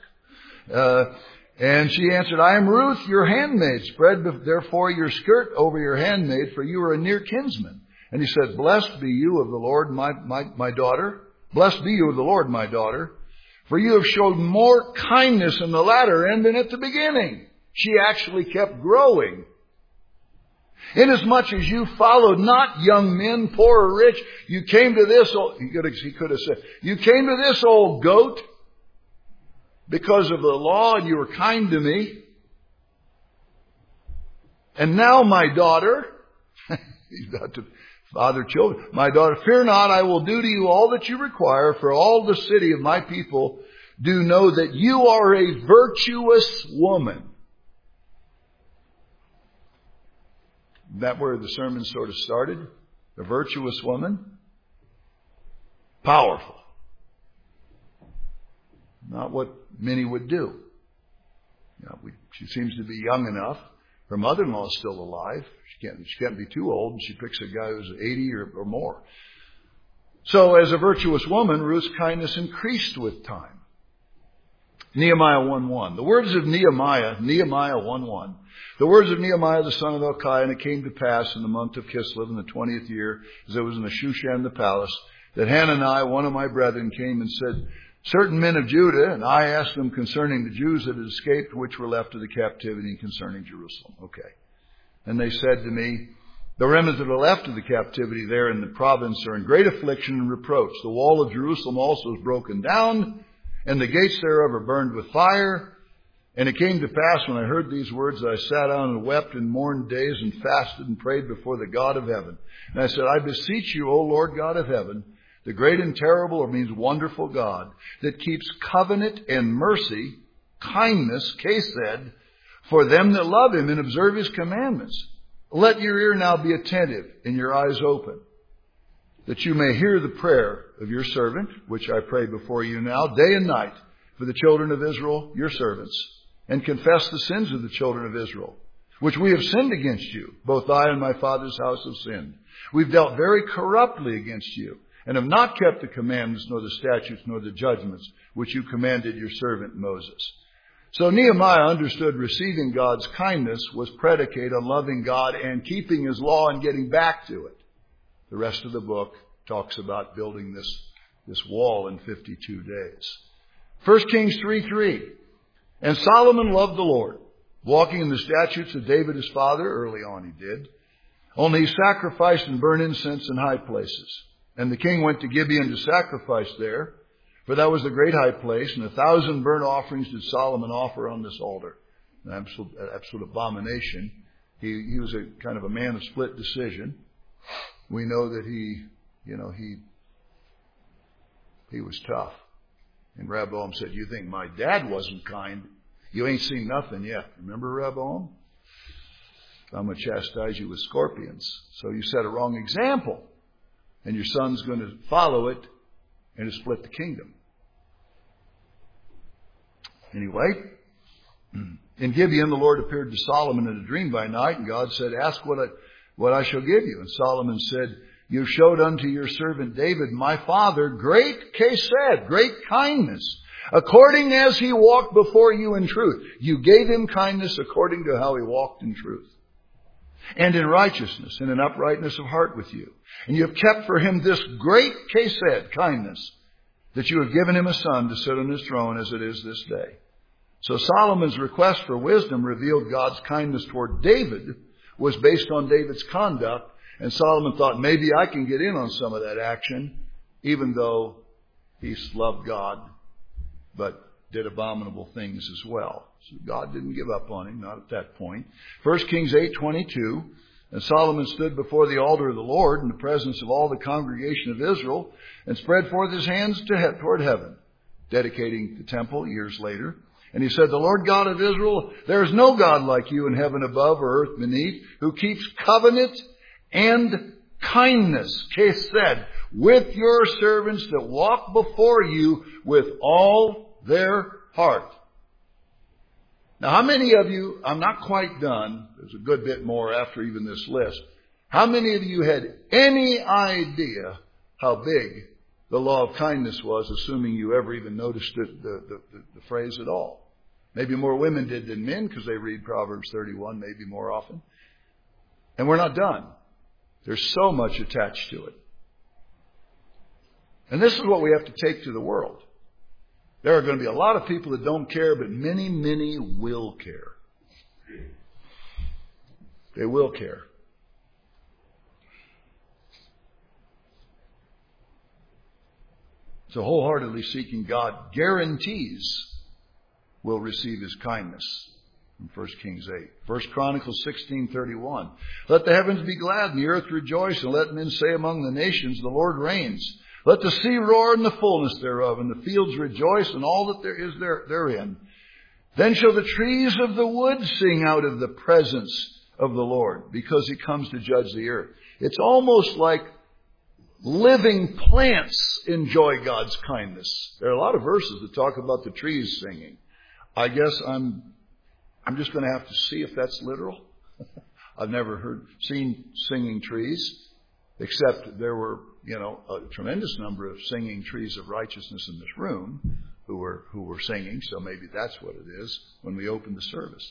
And she answered, I am Ruth, your handmaid. Spread therefore your skirt over your handmaid, for you are a near kinsman. And he said, blessed be you of the Lord, my daughter. Blessed be you of the Lord, my daughter. For you have showed more kindness in the latter end than at the beginning. She actually kept growing. Inasmuch as you followed not young men, poor or rich, you came to this old, he could have said, you came to this old goat because of the law, and you were kind to me. And now, my daughter, he's about to father children, my daughter, fear not, I will do to you all that you require, for all the city of my people do know that you are a virtuous woman. Is that where the sermon sort of started? A virtuous woman? Powerful. Not what many would do. She seems to be young enough. Her mother-in-law is still alive. She can't be too old, and she picks a guy who's 80 or more. So as a virtuous woman, Ruth's kindness increased with time. Nehemiah 1:1. The words of Nehemiah 1:1. The words of Nehemiah the son of Hilkiah, and it came to pass in the month of Kislev in the 20th year, as I was in the Shushan the palace, that Hananiah, one of my brethren, came and said, certain men of Judah, and I asked them concerning the Jews that had escaped, which were left of the captivity, and concerning Jerusalem. Okay. And they said to me, the remnant that are left of the captivity there in the province are in great affliction and reproach. The wall of Jerusalem also is broken down, and the gates thereof are burned with fire. And it came to pass when I heard these words that I sat down and wept and mourned days and fasted and prayed before the God of heaven. And I said, I beseech you, O Lord God of heaven, the great and terrible, or means wonderful God, that keeps covenant and mercy, kindness, Kesed, for them that love him and observe his commandments. Let your ear now be attentive and your eyes open, that you may hear the prayer of your servant, which I pray before you now, day and night, for the children of Israel, your servants, and confess the sins of the children of Israel, which we have sinned against you. Both I and my father's house have sinned. We've dealt very corruptly against you, and have not kept the commandments, nor the statutes, nor the judgments, which you commanded your servant Moses. So Nehemiah understood receiving God's kindness was predicated on loving God and keeping his law and getting back to it. The rest of the book talks about building this wall in 52 days. 1 Kings 3:3. And Solomon loved the Lord, walking in the statutes of David his father. Early on he did. Only he sacrificed and burned incense in high places. And the king went to Gibeon to sacrifice there, for that was the great high place, and 1,000 burnt offerings did Solomon offer on this altar. An absolute abomination. He was a kind of a man of split decision. We know that he was tough. And Rehoboam said, you think my dad wasn't kind? You ain't seen nothing yet. Remember Rehoboam? I'm going to chastise you with scorpions. So you set a wrong example. And your son's going to follow it and to split the kingdom. Anyway, in Gibeon the Lord appeared to Solomon in a dream by night, and God said, ask what I shall give you. And Solomon said, you showed unto your servant David, my father, great Kesed, great kindness, according as he walked before you in truth. You gave him kindness according to how he walked in truth, and in righteousness and in uprightness of heart with you. And you have kept for him this great Kesed, kindness, that you have given him a son to sit on his throne as it is this day. So Solomon's request for wisdom revealed God's kindness toward David was based on David's conduct. And Solomon thought, maybe I can get in on some of that action, even though he loved God, but did abominable things as well. So God didn't give up on him, not at that point. 1 Kings 8:22, and Solomon stood before the altar of the Lord in the presence of all the congregation of Israel and spread forth his hands toward heaven, dedicating the temple years later. And he said, the Lord God of Israel, there is no God like you in heaven above or earth beneath, who keeps covenant and kindness, Kesed, with your servants that walk before you with all their heart. Now, how many of you, I'm not quite done, there's a good bit more after even this list. How many of you had any idea how big the law of kindness was, assuming you ever even noticed the phrase at all? Maybe more women did than men because they read Proverbs 31 maybe more often. And we're not done. There's so much attached to it. And this is what we have to take to the world. There are going to be a lot of people that don't care, but many, many will care. They will care. So wholeheartedly seeking God guarantees will receive his kindness. From 1 Kings 8. 1 Chronicles 16:31. Let the heavens be glad and the earth rejoice, and let men say among the nations, the Lord reigns. Let the sea roar in the fullness thereof, and the fields rejoice, and all that there is therein. Then shall the trees of the wood sing out of the presence of the Lord, because he comes to judge the earth. It's almost like living plants enjoy God's kindness. There are a lot of verses that talk about the trees singing. I guess I'm just going to have to see if that's literal. I've never seen singing trees, except there were, a tremendous number of singing trees of righteousness in this room who were singing. So maybe that's what it is when we open the service.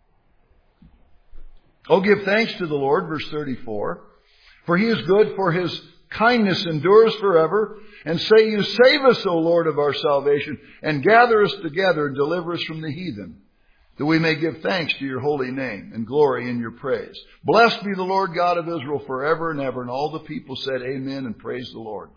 Oh, give thanks to the Lord, verse 34, for he is good, for his kindness endures forever. And say you, save us, O Lord of our salvation, and gather us together and deliver us from the heathen, that we may give thanks to your holy name and glory in your praise. Blessed be the Lord God of Israel forever and ever. And all the people said amen and praise the Lord.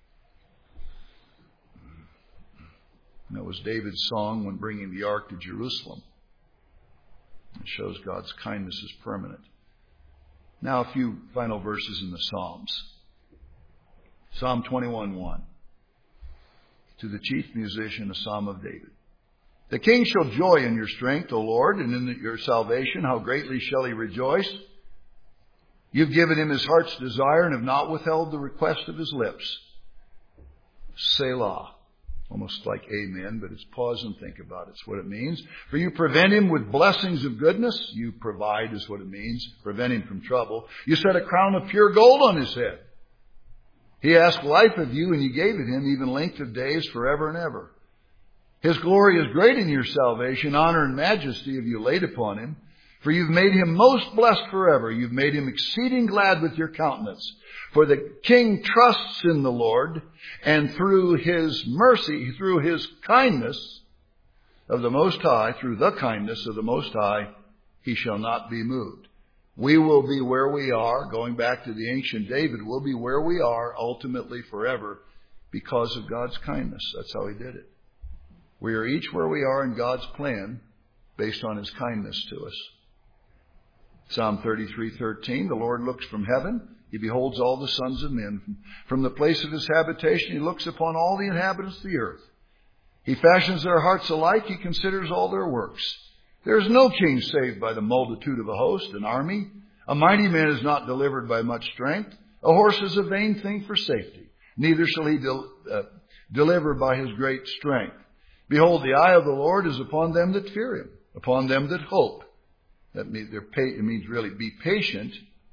And that was David's song when bringing the ark to Jerusalem. It shows God's kindness is permanent. Now a few final verses in the Psalms. Psalm 21:1. To the chief musician, a psalm of David. The king shall joy in your strength, O Lord, and in your salvation. How greatly shall he rejoice? You've given him his heart's desire and have not withheld the request of his lips. Selah. Almost like amen, but it's pause and think about it. It's what it means. For you prevent him with blessings of goodness. You provide is what it means. Prevent him from trouble. You set a crown of pure gold on his head. He asked life of you, and you gave it him, even length of days forever and ever. His glory is great in your salvation. Honor and majesty have you laid upon him. For you've made him most blessed forever. You've made him exceeding glad with your countenance. For the king trusts in the Lord, and through his mercy, through his kindness of the Most High, through the kindness of the Most High, he shall not be moved. We will be where we are, going back to the ancient David, we'll be where we are ultimately forever because of God's kindness. That's how he did it. We are each where we are in God's plan based on his kindness to us. Psalm 33:13, the Lord looks from heaven. He beholds all the sons of men. From the place of his habitation, he looks upon all the inhabitants of the earth. He fashions their hearts alike. He considers all their works. There is no king saved by the multitude of a host, an army. A mighty man is not delivered by much strength. A horse is a vain thing for safety. Neither shall he deliver by his great strength. Behold, the eye of the Lord is upon them that fear him, upon them that hope. That means it means really be patient,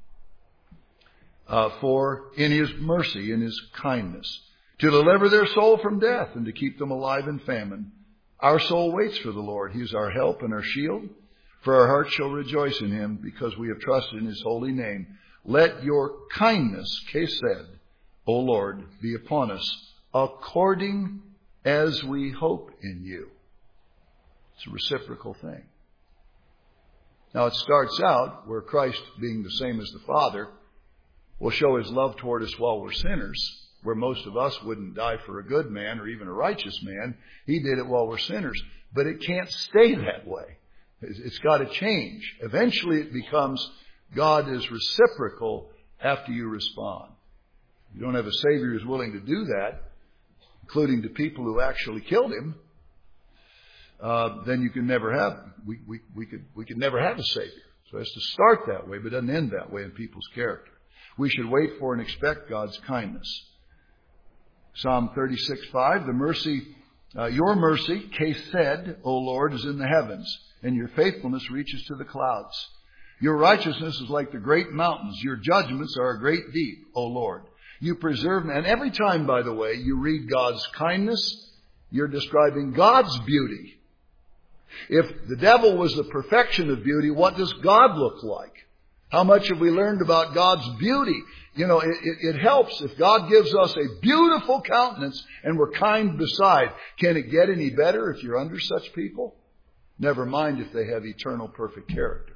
for in his mercy, in his kindness, to deliver their soul from death and to keep them alive in famine. Our soul waits for the Lord. He is our help and our shield. For our heart shall rejoice in him, because we have trusted in his holy name. Let your kindness, Kesed, O Lord, be upon us, according as we hope in you. It's a reciprocal thing. Now it starts out where Christ, being the same as the Father, will show his love toward us while we're sinners, where most of us wouldn't die for a good man or even a righteous man. He did it while we're sinners. But it can't stay that way. It's got to change. Eventually it becomes God is reciprocal after you respond. If you don't have a Savior who's willing to do that, including to people who actually killed him, then you can never have, we could never have a Savior. So it has to start that way, but it doesn't end that way in people's character. We should wait for and expect God's kindness. Psalm 36:5, your mercy, Kesed, O Lord, is in the heavens, and your faithfulness reaches to the clouds. Your righteousness is like the great mountains. Your judgments are a great deep, O Lord. You preserve, and every time, by the way, you read God's kindness, you're describing God's beauty. If the devil was the perfection of beauty, what does God look like? How much have we learned about God's beauty? It helps if God gives us a beautiful countenance and we're kind beside. Can it get any better if you're under such people? Never mind if they have eternal perfect character.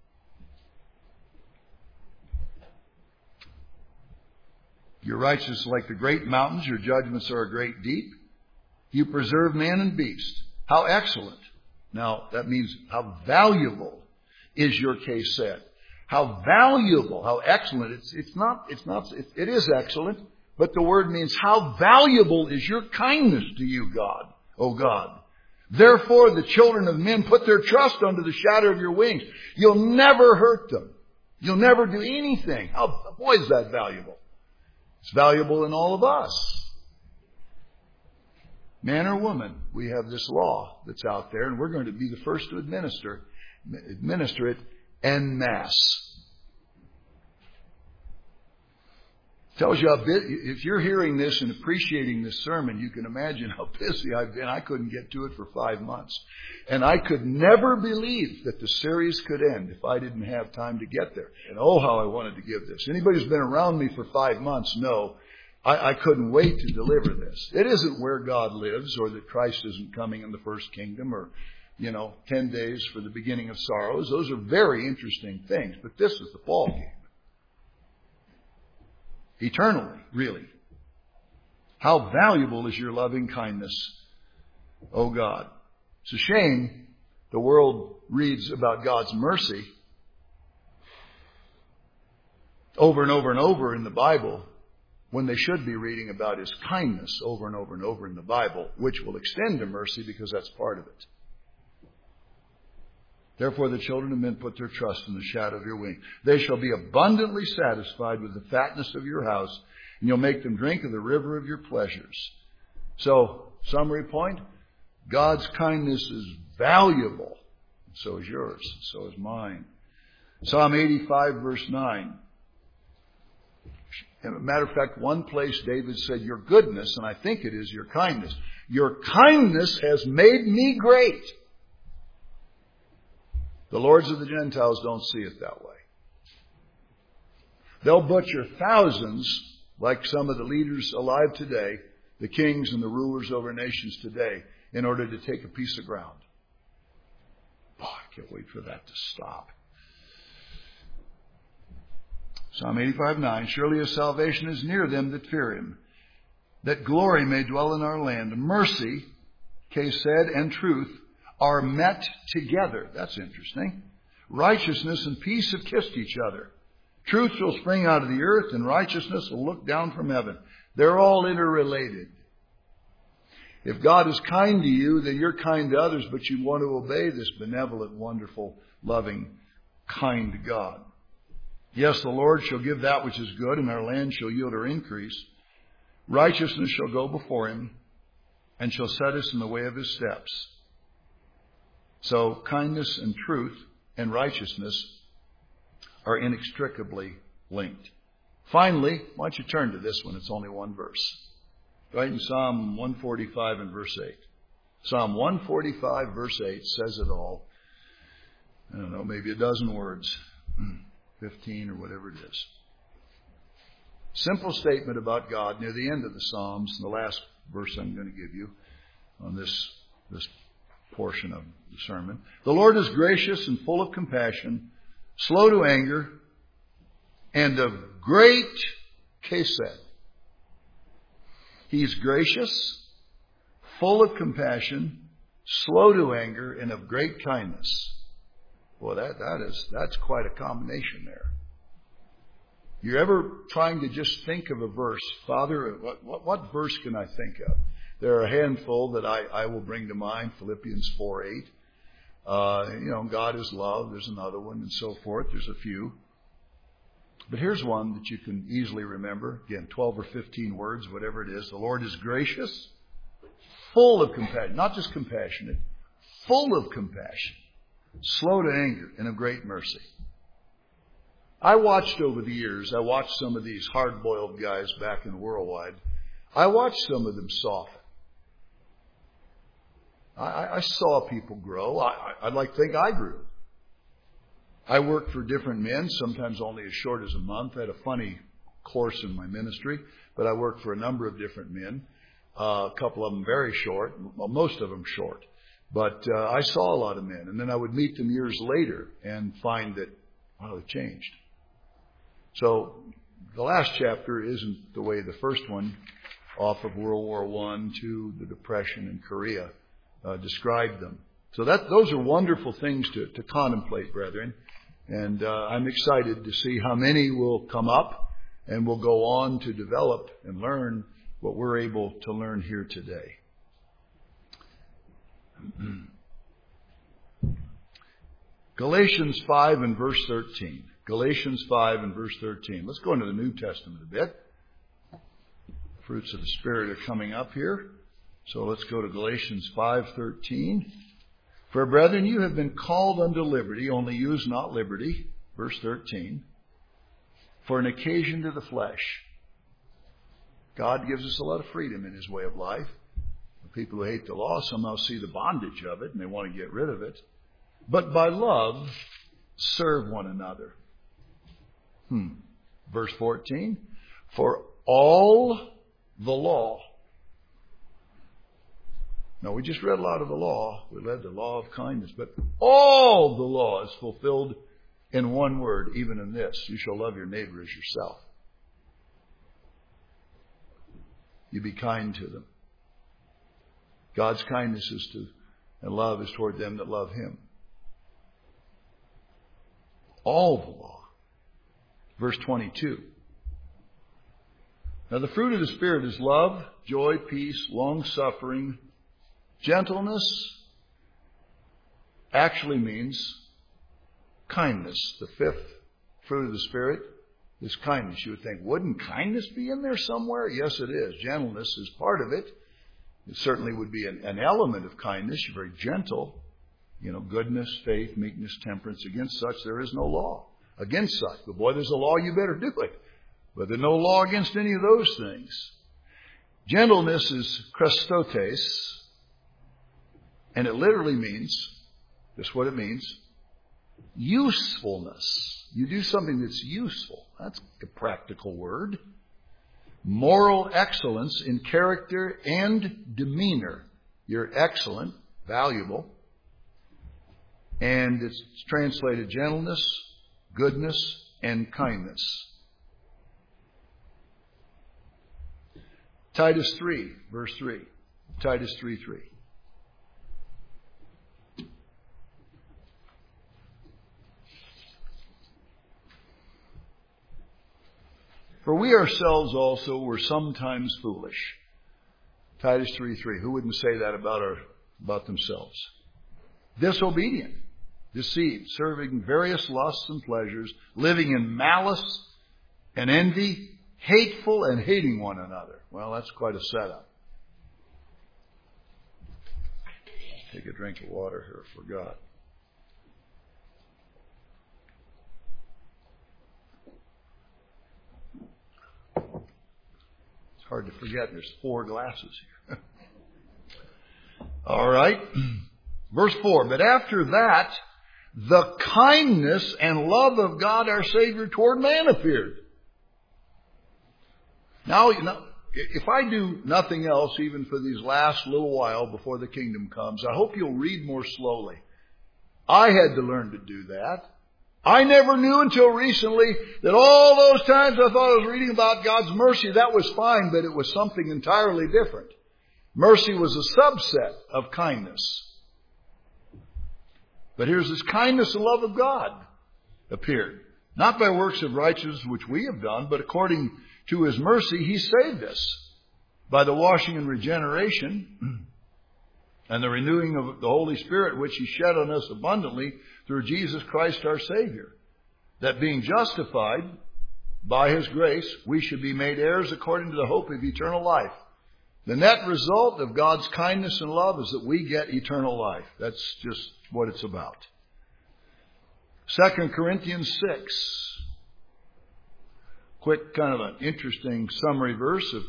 Your righteousness is like the great mountains. Your judgments are a great deep. You preserve man and beast. How excellent Now, that means how valuable is your Kesed? How valuable, how excellent. It is excellent, but the word means how valuable is your kindness to you, God, O God. Therefore, the children of men put their trust under the shadow of your wings. You'll never hurt them. You'll never do anything. Boy, is that valuable. It's valuable in all of us. Man or woman, we have this law that's out there, and we're going to be the first to administer it en masse. Tells you how busy, if you're hearing this and appreciating this sermon, you can imagine how busy I've been. I couldn't get to it for 5 months. And I could never believe that the series could end if I didn't have time to get there. And oh, how I wanted to give this. Anybody who's been around me for 5 months know I couldn't wait to deliver this. It isn't where God lives, or that Christ isn't coming in the first kingdom, or 10 days for the beginning of sorrows. Those are very interesting things, but this is the ball game. Eternally, really. How valuable is your loving kindness, O God? It's a shame the world reads about God's mercy over and over and over in the Bible, when they should be reading about His kindness over and over and over in the Bible, which will extend to mercy because that's part of it. Therefore the children of men put their trust in the shadow of your wing. They shall be abundantly satisfied with the fatness of your house, and you'll make them drink of the river of your pleasures. So, summary point, God's kindness is valuable. So is yours. So is mine. Psalm 85 verse 9. As a matter of fact, one place David said, your goodness, and I think it is your kindness. Your kindness has made me great. The lords of the Gentiles don't see it that way. They'll butcher thousands, like some of the leaders alive today, the kings and the rulers over nations today, in order to take a piece of ground. Oh, I can't wait for that to stop. Psalm 85:9, surely His salvation is near them that fear Him, that glory may dwell in our land. Mercy, Kesed, and truth are met together. That's interesting. Righteousness and peace have kissed each other. Truth shall spring out of the earth, and righteousness will look down from heaven. They're all interrelated. If God is kind to you, then you're kind to others, but you want to obey this benevolent, wonderful, loving, kind God. Yes, the Lord shall give that which is good, and our land shall yield her increase. Righteousness shall go before Him, and shall set us in the way of His steps. So kindness and truth and righteousness are inextricably linked. Finally, why don't you turn to this one? It's only one verse. Right in Psalm 145 and verse 8. Psalm 145 verse 8 says it all. I don't know, maybe a dozen words. 15 or whatever it is. Simple statement about God near the end of the Psalms, the last verse I'm going to give you on this portion of the sermon. The Lord is gracious and full of compassion, slow to anger, and of great Kesed. He's gracious, full of compassion, slow to anger, and of great kindness. Well, that's quite a combination there. You're ever trying to just think of a verse? Father, what verse can I think of? There are a handful that I will bring to mind. Philippians 4:8. God is love. There's another one, and so forth. There's a few. But here's one that you can easily remember. Again, 12 or 15 words, whatever it is. The Lord is gracious, full of compassion. Not just compassionate, full of compassion. Slow to anger, and of great mercy. I watched over the years, some of these hard-boiled guys back in Worldwide. I watched some of them soften. I saw people grow. I'd like to think I grew. I worked for different men, sometimes only as short as a month. I had a funny course in my ministry, but I worked for a number of different men. A couple of them very short, well, most of them short. But I saw a lot of men, and then I would meet them years later and find that, wow, they've changed. So the last chapter isn't the way the first one, off of World War I to the Depression in Korea, described them. So those are wonderful things to contemplate, brethren. And I'm excited to see how many will come up and will go on to develop and learn what we're able to learn here today. Galatians 5 and verse 13. Galatians 5 and verse 13. Let's go into the New Testament a bit. Fruits of the Spirit are coming up here. So let's go to Galatians 5:13. For brethren, you have been called unto liberty, only use not liberty, verse 13, for an occasion to the flesh. God gives us a lot of freedom in His way of life. The people who hate the law somehow see the bondage of it and they want to get rid of it. But by love, serve one another. Verse 14, for all the law. Now, we just read a lot of the law. We read the law of kindness. But all the law is fulfilled in one word, even in this. You shall love your neighbor as yourself. You be kind to them. God's kindness is to, and love is toward them that love Him. All the law. Verse 22. Now the fruit of the Spirit is love, joy, peace, long-suffering, gentleness. Actually means kindness. The fifth fruit of the Spirit is kindness. You would think, wouldn't kindness be in there somewhere? Yes, it is. Gentleness is part of it. It certainly would be an element of kindness. You're very gentle. Goodness, faith, meekness, temperance. Against such there is no law. Against such. But boy, there's a law, you better do it. But there's no law against any of those things. Gentleness is Christotes. And it literally means, just what it means, usefulness. You do something that's useful. That's a practical word. Moral excellence in character and demeanor. You're excellent, valuable. And it's translated gentleness, goodness, and kindness. Titus 3, verse 3. Titus 3:3. For we ourselves also were sometimes foolish. Titus 3:3. Who wouldn't say that about themselves? Disobedient, deceived, serving various lusts and pleasures, living in malice and envy, hateful and hating one another. Well, that's quite a setup. Take a drink of water here, I forgot. It's hard to forget. There's 4 glasses here. All right. Verse 4. But after that, the kindness and love of God our Savior toward man appeared. Now, if I do nothing else, even for these last little while before the kingdom comes, I hope you'll read more slowly. I had to learn to do that. I never knew until recently that all those times I thought I was reading about God's mercy, that was fine, but it was something entirely different. Mercy was a subset of kindness. But here's this kindness and love of God appeared. Not by works of righteousness which we have done, but according to His mercy, He saved us by the washing and regeneration and the renewing of the Holy Spirit, which He shed on us abundantly through Jesus Christ our Savior, that being justified by His grace, we should be made heirs according to the hope of eternal life. The net result of God's kindness and love is that we get eternal life. That's just what it's about. 2 Corinthians 6. Quick kind of an interesting summary verse of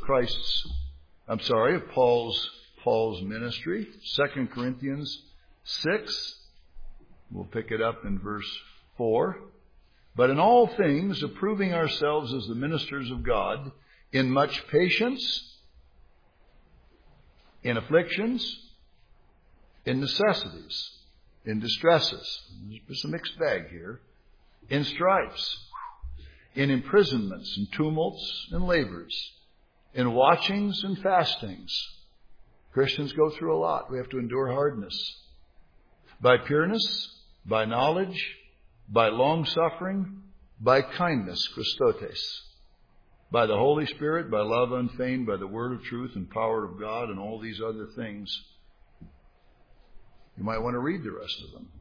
Paul's ministry. 2 Corinthians 6. We'll pick it up in verse 4. But in all things, approving ourselves as the ministers of God, in much patience, in afflictions, in necessities, in distresses. There's a mixed bag here. In stripes, in imprisonments, and tumults, and labors, in watchings and fastings. Christians go through a lot. We have to endure hardness. by pureness, by knowledge, by long-suffering, by kindness, Christotes, by the Holy Spirit, by love unfeigned, by the word of truth and power of God, and all these other things. You might want to read the rest of them.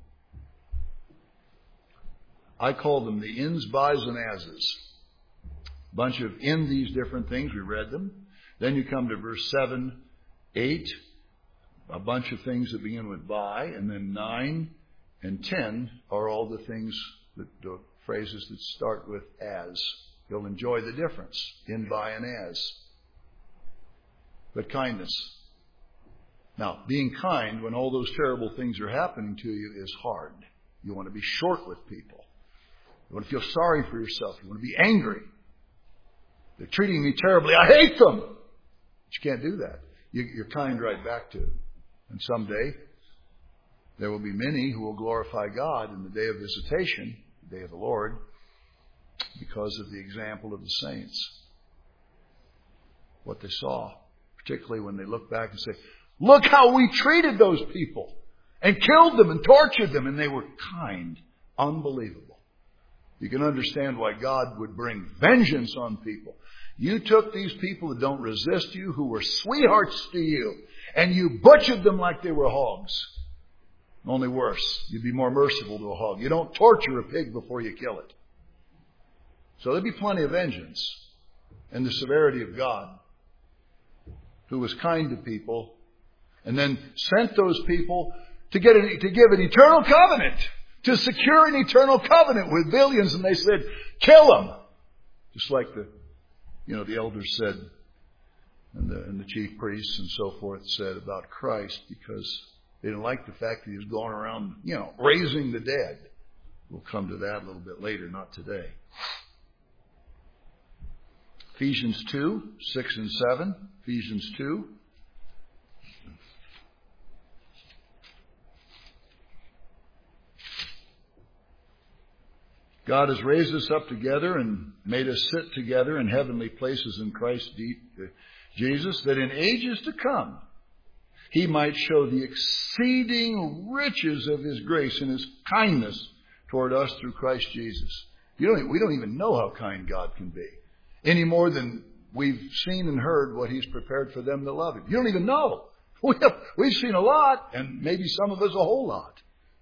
I call them the ins, bys, and ases. A bunch of in these different things. We read them. Then you come to verse 7, 8, a bunch of things that begin with by, and then 9 and 10 are all the things, the phrases that start with as. You'll enjoy the difference, in, by, and as. But kindness. Now, being kind when all those terrible things are happening to you is hard. You want to be short with people. You want to feel sorry for yourself. You want to be angry. They're treating me terribly. I hate them. But you can't do that. You're kind right back to them. And someday, there will be many who will glorify God in the day of visitation, the day of the Lord, because of the example of the saints. What they saw, particularly when they look back and say, look how we treated those people and killed them and tortured them, and they were kind. Unbelievable. You can understand why God would bring vengeance on people. You took these people that don't resist you, who were sweethearts to you, and you butchered them like they were hogs. Only worse. You'd be more merciful to a hog. You don't torture a pig before you kill it. So there'd be plenty of vengeance and the severity of God, who was kind to people and then sent those people to give an eternal covenant, to secure an eternal covenant with billions. And they said, kill them. Just like the elders said, and the chief priests and so forth said about Christ, because they didn't like the fact that he was going around, raising the dead. We'll come to that a little bit later, not today. Ephesians 2, 6 and 7. Ephesians 2. God has raised us up together and made us sit together in heavenly places in Christ Jesus, that in ages to come he might show the exceeding riches of his grace and his kindness toward us through Christ Jesus. We don't even know how kind God can be, any more than we've seen and heard what he's prepared for them that love him. You don't even know. We've seen a lot, and maybe some of us a whole lot.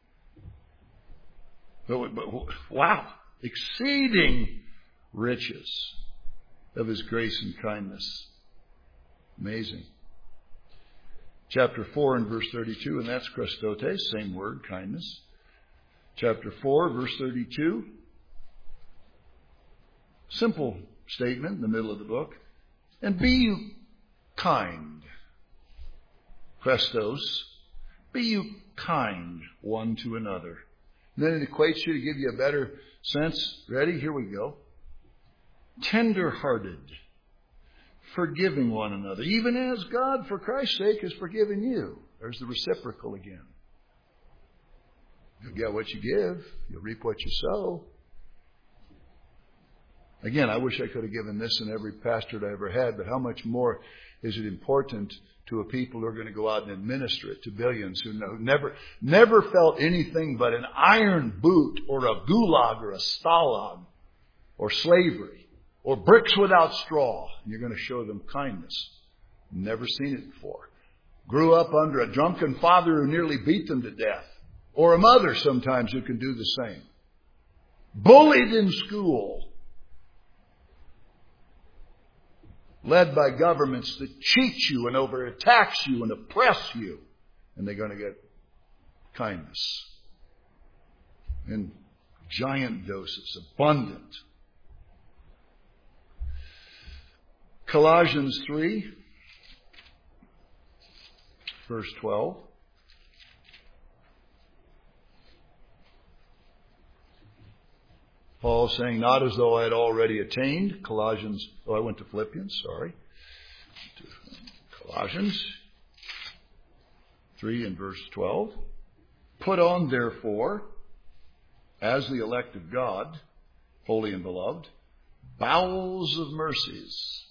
But wow, exceeding riches of his grace and kindness. Amazing. Chapter 4 and verse 32, and that's Christotes, same word, kindness. Chapter 4, verse 32. Simple statement in the middle of the book. And be you kind. Christos. Be you kind one to another. And then it equates you to give you a better sense. Ready? Here we go. Tender-hearted. Forgiving one another. Even as God, for Christ's sake, has forgiven you. There's the reciprocal again. You'll get what you give. You'll reap what you sow. Again, I wish I could have given this in every pastorate I ever had, but how much more is it important to a people who are going to go out and administer it to billions who never felt anything but an iron boot or a gulag or a stalag or slavery or bricks without straw. And you're going to show them kindness. Never seen it before. Grew up under a drunken father who nearly beat them to death, or a mother sometimes who can do the same. Bullied in school. Led by governments that cheat you and over-tax you and oppress you. And they're going to get kindness. In giant doses, abundant. Colossians 3, verse 12. Paul is saying, not as though I had already attained. I went to Philippians, sorry. Colossians 3 and verse 12. Put on, therefore, as the elect of God, holy and beloved, bowels of mercies,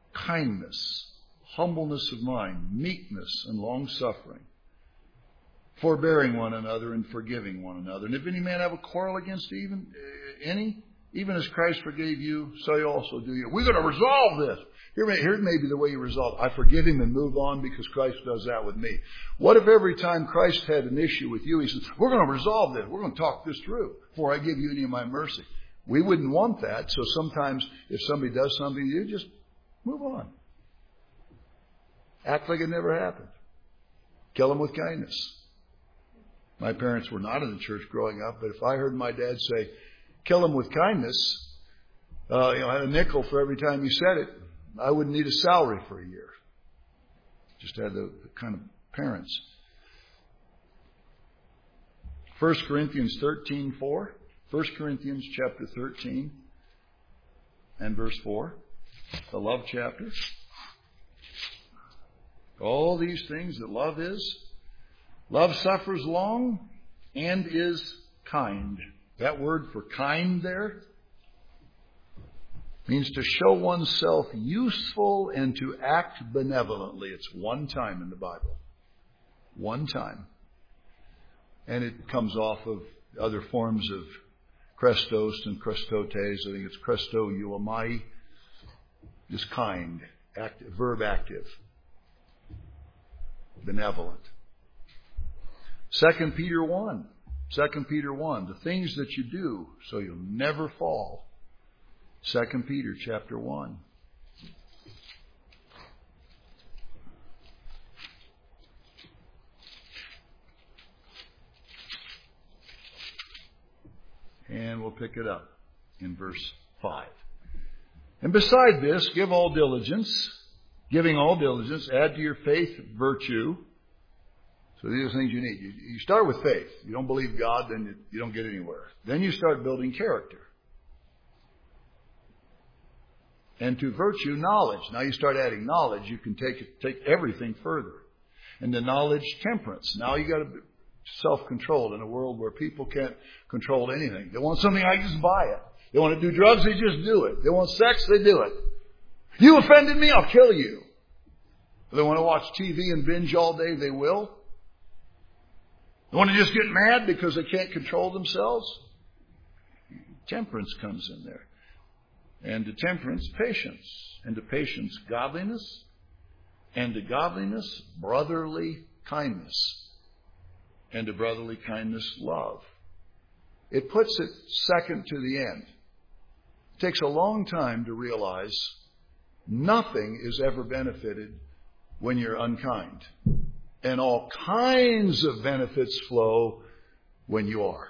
kindness, humbleness of mind, meekness, and long-suffering. forbearing one another and forgiving one another. And if any man have a quarrel against even as Christ forgave you, so you also do you. We're going to resolve this. Here may be the way you resolve it. I forgive him and move on because Christ does that with me. What if every time Christ had an issue with you, he says, we're going to resolve this. We're going to talk this through before I give you any of my mercy. We wouldn't want that. So sometimes if somebody does something to you, just move on. Act like it never happened. Kill them with kindness. My parents were not in the church growing up, but if I heard my dad say, kill them with kindness, I had a nickel for every time he said it, I wouldn't need a salary for a year. Just had the kind of parents. 1 Corinthians 13:4. 1 Corinthians chapter 13 and verse 4. The love chapter. All these things that love is. Love suffers long and is kind. That word for kind there means to show oneself useful and to act benevolently. It's one time in the Bible. One time. And it comes off of other forms of Christos and Christotes. I think it's Christo euomai. Is kind. Active, verb active. Benevolent. 2 Peter 1. 2 Peter 1. The things that you do so you'll never fall. 2 Peter chapter 1. And we'll pick it up in verse 5. And beside this, give all diligence. Giving all diligence, add to your faith virtue. So these are things you need. You start with faith. You don't believe God, then you don't get anywhere. Then you start building character. And to virtue, knowledge. Now you start adding knowledge. You can take everything further. And to knowledge, temperance. Now you got to be self-controlled in a world where people can't control anything. They want something, I just buy it. They want to do drugs, they just do it. They want sex, they do it. You offended me, I'll kill you. If they want to watch TV and binge all day, they will. They want to just get mad because they can't control themselves. Temperance comes in there. And to temperance, patience. And to patience, godliness. And to godliness, brotherly kindness. And to brotherly kindness, love. It puts it second to the end. It takes a long time to realize nothing is ever benefited when you're unkind. And all kinds of benefits flow when you are.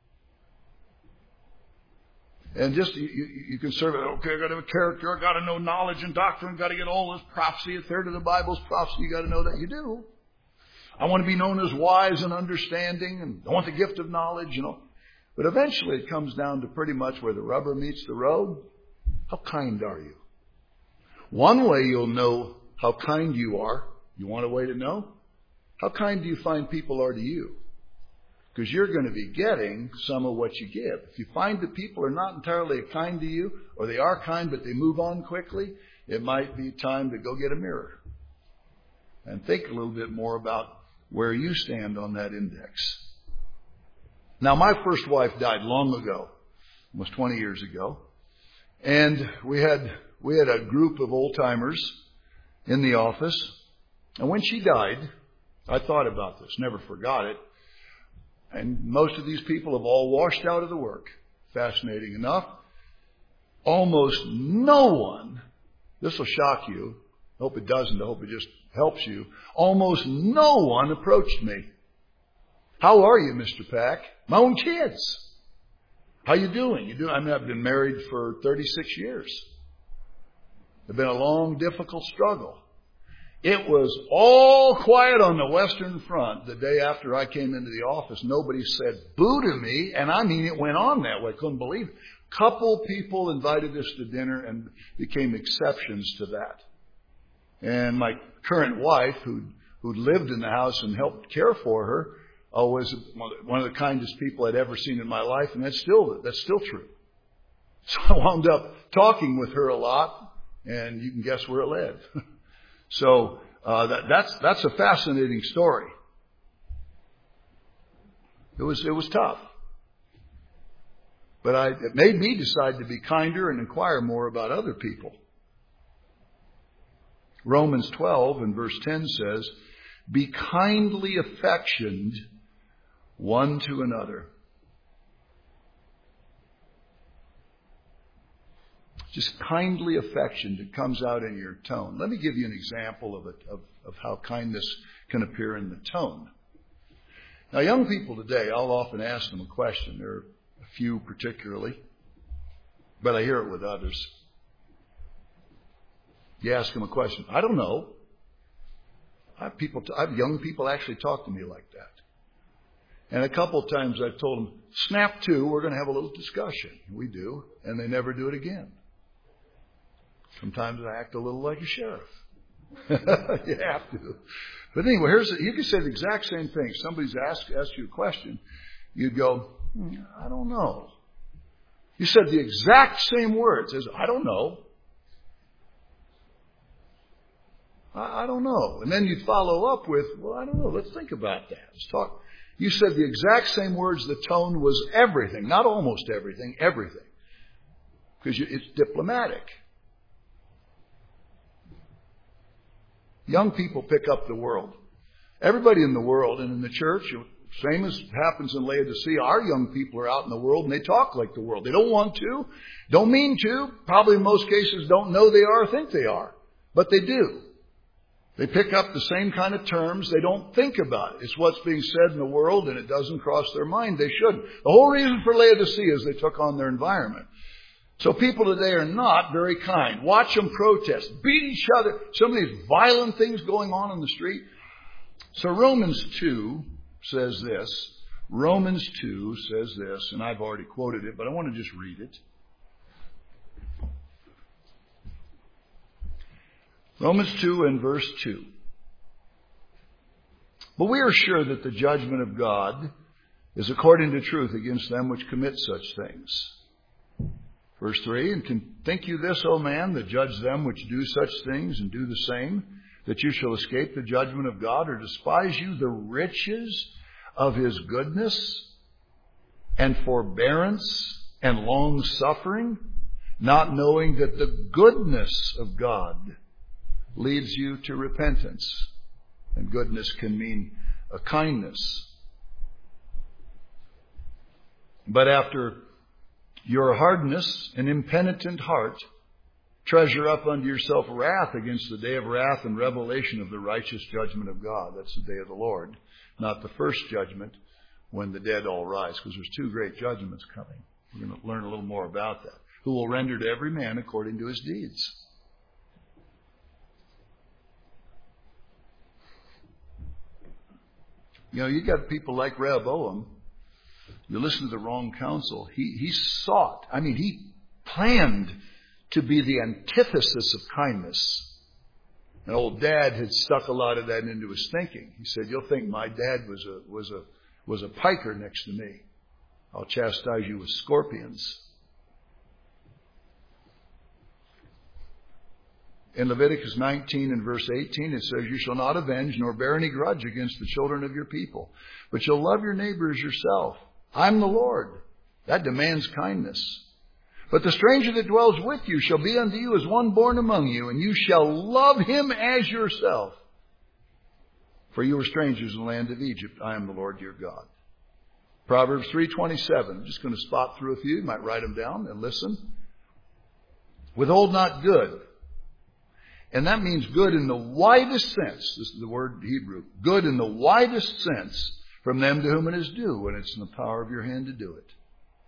And just, you can serve it. Okay, I got to have a character. I got to know knowledge and doctrine. Got to get all this prophecy. A third of the Bible's prophecy. You got to know that. You do. I want to be known as wise and understanding. And I want the gift of knowledge, But eventually it comes down to pretty much where the rubber meets the road. How kind are you? One way you'll know how kind you are. You want a way to know? How kind do you find people are to you? Because you're going to be getting some of what you give. If you find that people are not entirely kind to you, or they are kind but they move on quickly, it might be time to go get a mirror and think a little bit more about where you stand on that index. Now, my first wife died long ago, almost 20 years ago, and we had a group of old-timers in the office, and when she died, I thought about this, never forgot it. And most of these people have all washed out of the work. Fascinating enough. Almost no one, this will shock you. I hope it doesn't. I hope it just helps you. Almost no one approached me. How are you, Mr. Pack? My own kids. How you doing? I've been married for 36 years. It's been a long, difficult struggle. It was all quiet on the Western Front the day after I came into the office. Nobody said boo to me, and I mean it went on that way. I couldn't believe it. Couple people invited us to dinner and became exceptions to that. And my current wife, who'd lived in the house and helped care for her, was one of the kindest people I'd ever seen in my life, and that's still true. So I wound up talking with her a lot, and you can guess where it led. So that's a fascinating story. It was tough. But it made me decide to be kinder and inquire more about other people. Romans 12 and verse 10 says, be kindly affectioned one to another. Just kindly affectioned. It comes out in your tone. Let me give you an example of how kindness can appear in the tone. Now, young people today, I'll often ask them a question. There are a few particularly, but I hear it with others. You ask them a question. I don't know. I have young people actually talk to me like that. And a couple of times I've told them, snap to, we're going to have a little discussion. We do. And they never do it again. Sometimes I act a little like a sheriff. You have to. But anyway, you can say the exact same thing. Somebody's asked you a question. You'd go, I don't know. You said the exact same words. I don't know. I don't know. And then you'd follow up with, well, I don't know. Let's think about that. Let's talk. You said the exact same words. The tone was everything. Not almost everything. Everything. Because it's diplomatic. Young people pick up the world. Everybody in the world and in the church, same as happens in Laodicea, our young people are out in the world and they talk like the world. They don't want to, don't mean to, probably in most cases don't know they are or think they are. But they do. They pick up the same kind of terms. They don't think about it. It's what's being said in the world and it doesn't cross their mind. They shouldn't. The whole reason for Laodicea is they took on their environment. So people today are not very kind. Watch them protest, beat each other. Some of these violent things going on in the street. So Romans 2 says this. Romans 2 says this, and I've already quoted it, but I want to just read it. Romans 2 and verse 2. But we are sure that the judgment of God is according to truth against them which commit such things. Verse 3, and think you this, O man, that judge them which do such things and do the same, that you shall escape the judgment of God, or despise you the riches of his goodness and forbearance and long suffering, not knowing that the goodness of God leads you to repentance. And goodness can mean a kindness. But after your hardness and impenitent heart, treasure up unto yourself wrath against the day of wrath and revelation of the righteous judgment of God. That's the day of the Lord, not the first judgment when the dead all rise, because there's two great judgments coming. We're going to learn a little more about that. Who will render to every man according to his deeds. You know, you got people like Rehoboam. You listen to the wrong counsel. He planned to be the antithesis of kindness. And old Dad had stuck a lot of that into his thinking. He said, you'll think my dad was a piker next to me. I'll chastise you with scorpions. In Leviticus 19 and verse 18, it says, you shall not avenge nor bear any grudge against the children of your people, but you'll love your neighbor as yourself. I'm the Lord. That demands kindness. But the stranger that dwells with you shall be unto you as one born among you, and you shall love him as yourself. For you were strangers in the land of Egypt. I am the Lord your God. Proverbs 3:27. I'm just going to spot through a few. You might write them down and listen. Withhold not good. And that means good in the widest sense. This is the word Hebrew. Good in the widest sense from them to whom it is due, when it's in the power of your hand to do it.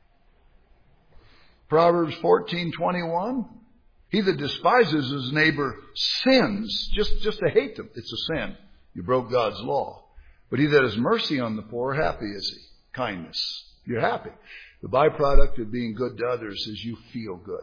Proverbs 14:21. He that despises his neighbor sins. Just to hate them. It's a sin. You broke God's law. But he that has mercy on the poor, happy is he. Kindness. You're happy. The byproduct of being good to others is you feel good.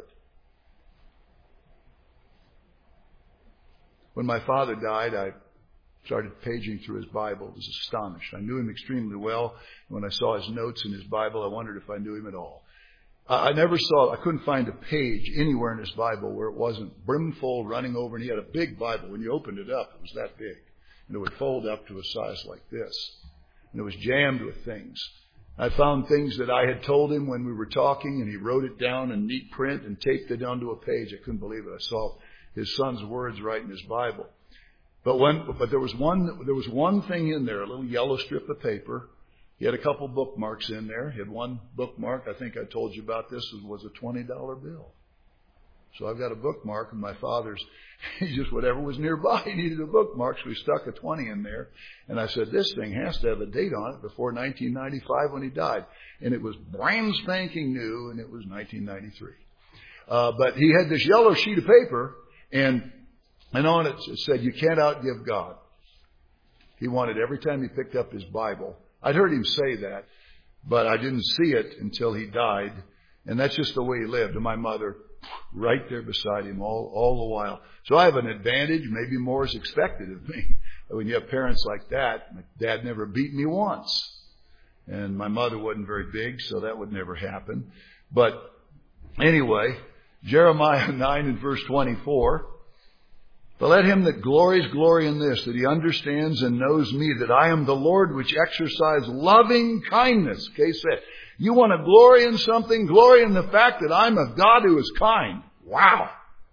When my father died, I started paging through his Bible. I was astonished. I knew him extremely well. When I saw his notes in his Bible, I wondered if I knew him at all. I couldn't find a page anywhere in his Bible where it wasn't brimful running over. And he had a big Bible. When you opened it up, it was that big. And it would fold up to a size like this. And it was jammed with things. I found things that I had told him when we were talking, and he wrote it down in neat print and taped it onto a page. I couldn't believe it. I saw his son's words right in his Bible. But there was one thing in there, a little yellow strip of paper. He had a couple bookmarks in there. He had one bookmark, I think I told you about this, was a $20 bill. So I've got a bookmark, and my father's, just whatever was nearby, he needed a bookmark, so he stuck a 20 in there. And I said, this thing has to have a date on it before 1995 when he died. And it was brand spanking new, and it was 1993. But he had this yellow sheet of paper, and on it said, you can't outgive God. He wanted every time he picked up his Bible. I'd heard him say that, but I didn't see it until he died. And that's just the way he lived. And my mother, right there beside him all the while. So I have an advantage. Maybe more is expected of me. When you have parents like that, my dad never beat me once. And my mother wasn't very big, so that would never happen. But anyway, Jeremiah 9 and verse 24. But let him that glories glory in this, that he understands and knows me, that I am the Lord which exercise loving kindness. Okay, said. You want to glory in something? Glory in the fact that I'm a God who is kind. Wow.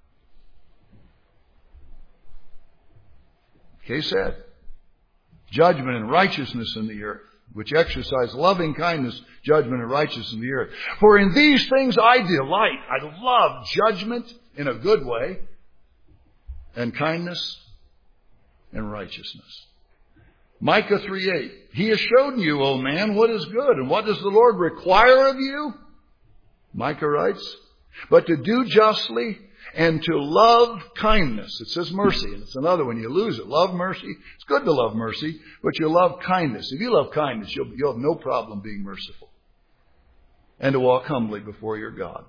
Okay, said. Judgment and righteousness in the earth, which exercise loving kindness, judgment and righteousness in the earth. For in these things I delight. I love judgment in a good way, and kindness and righteousness. Micah 3:8. He has shown you, O man, what is good, and what does the Lord require of you? Micah writes, but to do justly and to love kindness. It says mercy, and it's another one. You lose it. Love mercy. It's good to love mercy, but you love kindness. If you love kindness, you'll have no problem being merciful. And to walk humbly before your God.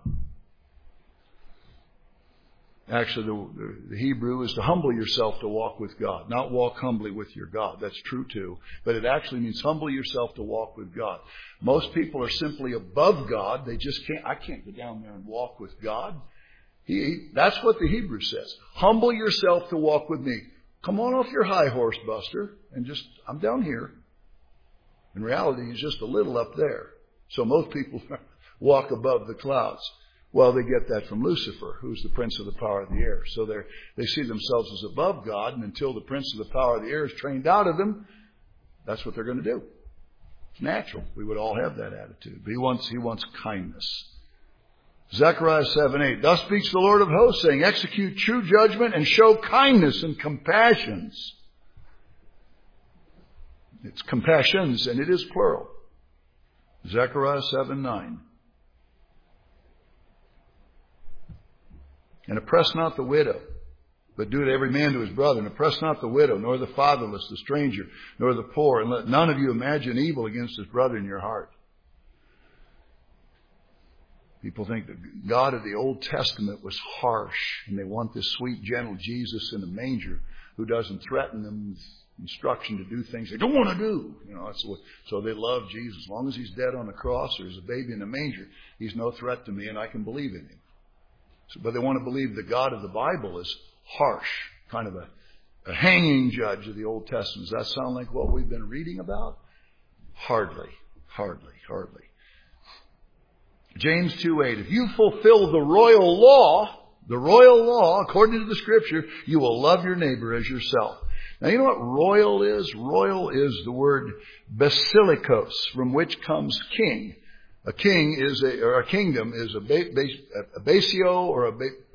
Actually, the Hebrew is to humble yourself to walk with God, not walk humbly with your God. That's true too. But it actually means humble yourself to walk with God. Most people are simply above God. They just can't, I can't go down there and walk with God. That's what the Hebrew says. Humble yourself to walk with me. Come on off your high horse, Buster, and I'm down here. In reality, he's just a little up there. So most people walk above the clouds. Well, they get that from Lucifer, who's the prince of the power of the air. So they see themselves as above God, and until the prince of the power of the air is trained out of them, that's what they're going to do. It's natural. We would all have that attitude. But he wants kindness. Zechariah 7:8. Thus speaks the Lord of hosts, saying, execute true judgment and show kindness and compassions. It's compassions, and it is plural. Zechariah 7:9. And oppress not the widow, but do it every man to his brother. And oppress not the widow, nor the fatherless, the stranger, nor the poor. And let none of you imagine evil against his brother in your heart. People think the God of the Old Testament was harsh, and they want this sweet, gentle Jesus in a manger who doesn't threaten them with instruction to do things they don't want to do. So they love Jesus. As long as he's dead on the cross or as a baby in a manger, he's no threat to me, and I can believe in him. But they want to believe the God of the Bible is harsh, kind of a hanging judge of the Old Testament. Does that sound like what we've been reading about? Hardly. James 2:8. If you fulfill the royal law, according to the Scripture, you will love your neighbor as yourself. Now, you know what royal is? Royal is the word basilikos, from which comes king. A king or a kingdom is a basio or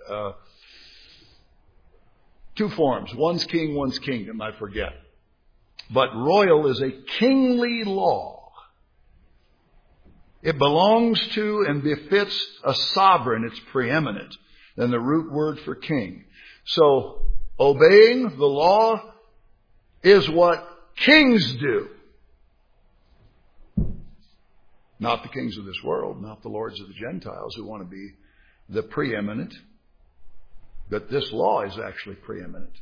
two forms. One's king, one's kingdom. I forget. But royal is a kingly law. It belongs to and befits a sovereign. It's preeminent than the root word for king. So obeying the law is what kings do. Not the kings of this world, not the lords of the Gentiles who want to be the preeminent. But this law is actually preeminent.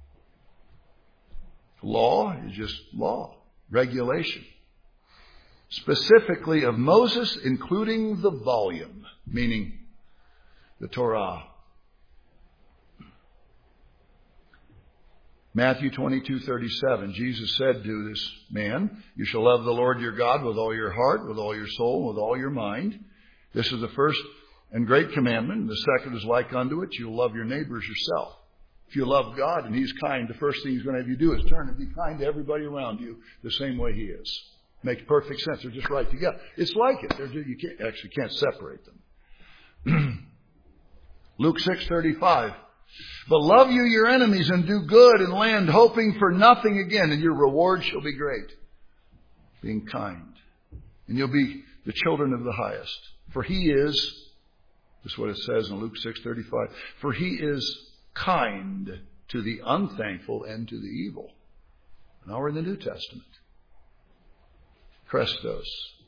Law is just law, regulation. Specifically of Moses, including the volume, meaning the Torah. Matthew 22:37, Jesus said to this man, "You shall love the Lord your God with all your heart, with all your soul, with all your mind. This is the first and great commandment. And the second is like unto it. You'll love your neighbor as yourself." If you love God and He's kind, the first thing He's going to have you do is turn and be kind to everybody around you the same way He is. Makes perfect sense. They're just right together. It's like it. You can't separate them. Luke 6:35. "But love you your enemies and do good and lend, hoping for nothing again, and your reward shall be great." Being kind. And you'll be the children of the highest. For He is, this is what it says in Luke 6:35, "For He is kind to the unthankful and to the evil." Now we're in the New Testament. Christos.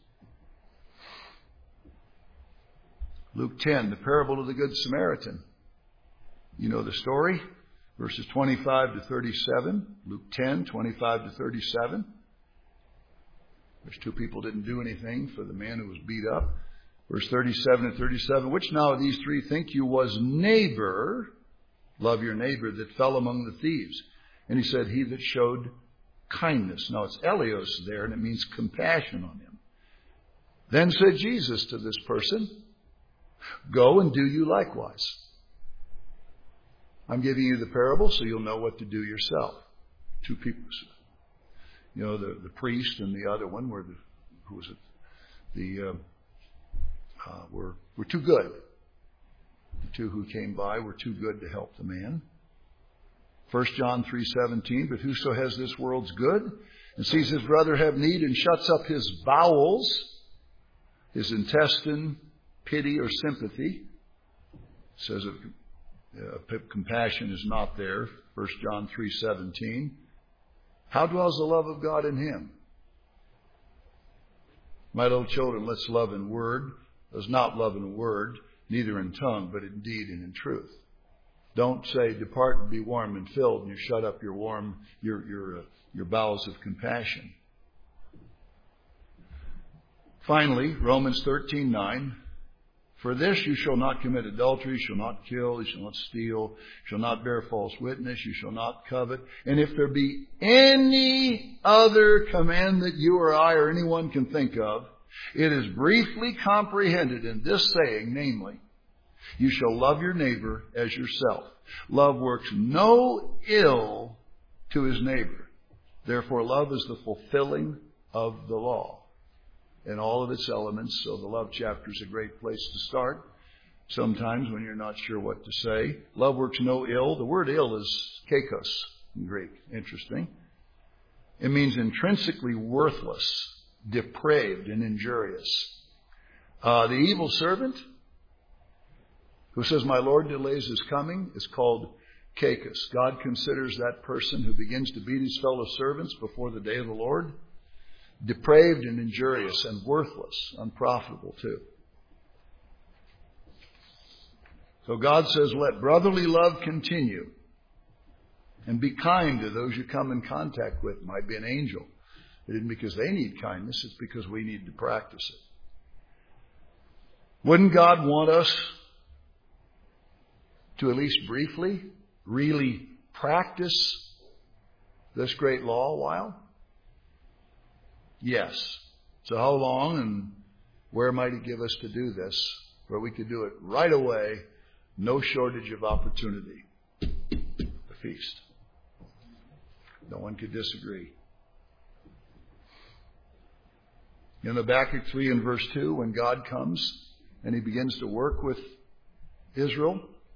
Luke 10, the parable of the Good Samaritan. You know the story, verses 25 to 37. Luke 10, 25 to 37. There's two people didn't do anything for the man who was beat up. Verse 37 and 37. "Which now of these three think you was neighbor, love your neighbor, that fell among the thieves?" And he said, "He that showed kindness." Now it's eleos there, and it means compassion on him. Then said Jesus to this person, "Go and do you likewise." I'm giving you the parable so you'll know what to do yourself. Two people, you know, the priest and the other one were were too good. The two who came by were too good to help the man. 1 John 3:17, "But whoso has this world's good and sees his brother have need and shuts up his bowels," his intestine, pity or sympathy, says compassion is not there. 1 John 3:17. "How dwells the love of God in him?" My little children, let's love in word. Let's not love in word, neither in tongue, but in deed and in truth. Don't say, "Depart and be warm and filled," and you shut up your bowels of compassion. Finally, Romans 13:9. "For this you shall not commit adultery, you shall not kill, you shall not steal, you shall not bear false witness, you shall not covet. And if there be any other command that you or I or anyone can think of, it is briefly comprehended in this saying, namely, you shall love your neighbor as yourself. Love works no ill to his neighbor. Therefore, love is the fulfilling of the law in all of its elements." So the love chapter is a great place to start. Sometimes when you're not sure what to say. Love works no ill. The word ill is kakos in Greek. Interesting. It means intrinsically worthless, depraved, and injurious. The evil servant who says, "My Lord delays his coming," is called kakos. God considers that person who begins to beat his fellow servants before the day of the Lord depraved and injurious and worthless, unprofitable too. So God says, let brotherly love continue and be kind to those you come in contact with. It might be an angel. It isn't because they need kindness, it's because we need to practice it. Wouldn't God want us to at least briefly really practice this great law a while? Yes. So how long and where might He give us to do this? Where we could do it right away, no shortage of opportunity. The feast. No one could disagree. In Habakkuk 3 and verse 2, when God comes and He begins to work with Israel,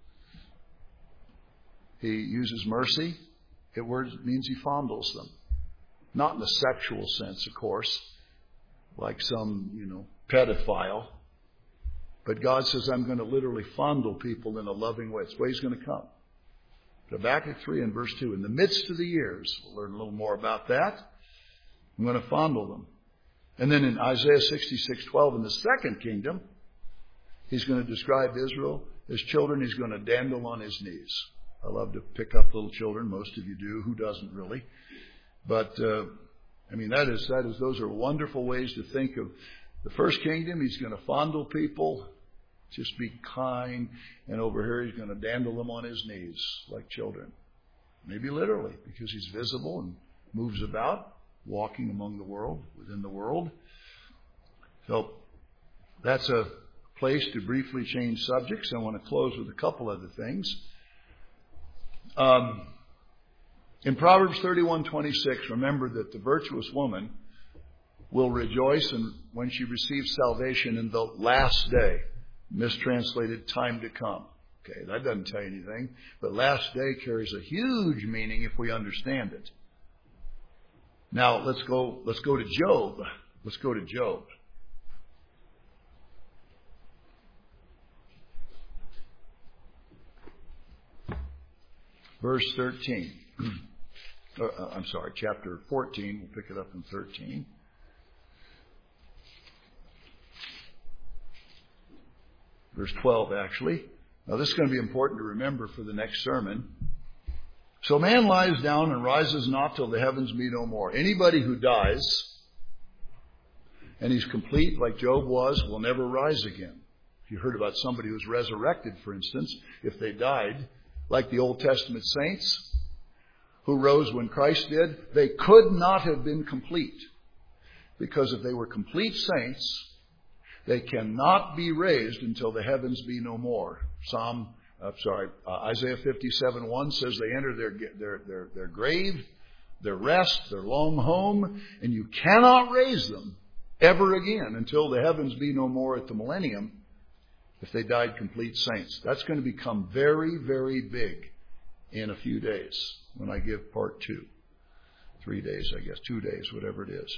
He uses mercy. It means He fondles them. Not in a sexual sense, of course, like some, pedophile. But God says, I'm going to literally fondle people in a loving way. It's the way He's going to come. Habakkuk 3 and verse 2, in the midst of the years, we'll learn a little more about that. I'm going to fondle them. And then in Isaiah 66:12, in the second kingdom, He's going to describe Israel as children He's going to dandle on His knees. I love to pick up little children. Most of you do. Who doesn't really? But, those are wonderful ways to think of the first kingdom. He's going to fondle people, just be kind. And over here, He's going to dandle them on His knees like children. maybe literally, because he's visible and moves about, walking among the world, within the world. So that's a place to briefly change subjects. I want to close with a couple other things. In Proverbs 31:26, remember that the virtuous woman will rejoice when she receives salvation in the last day. Mistranslated, time to come. Okay, that doesn't tell you anything. But last day carries a huge meaning if we understand it. Now, let's go to Job. Let's go to Job. Verse 13. Chapter 14. We'll pick it up in 13. Verse 12, actually. Now, this is going to be important to remember for the next sermon. So man lies down and rises not till the heavens be no more. Anybody who dies, and he's complete like Job was, will never rise again. If you heard about somebody who was resurrected, for instance, if they died, like the Old Testament saints who rose when Christ did, they could not have been complete. Because if they were complete saints, they cannot be raised until the heavens be no more. Isaiah 57:1 says they enter their grave, their rest, their long home, and you cannot raise them ever again until the heavens be no more at the millennium if they died complete saints. That's going to become very, very big in a few days when I give part 2. 3 days, I guess, 2 days, whatever it is.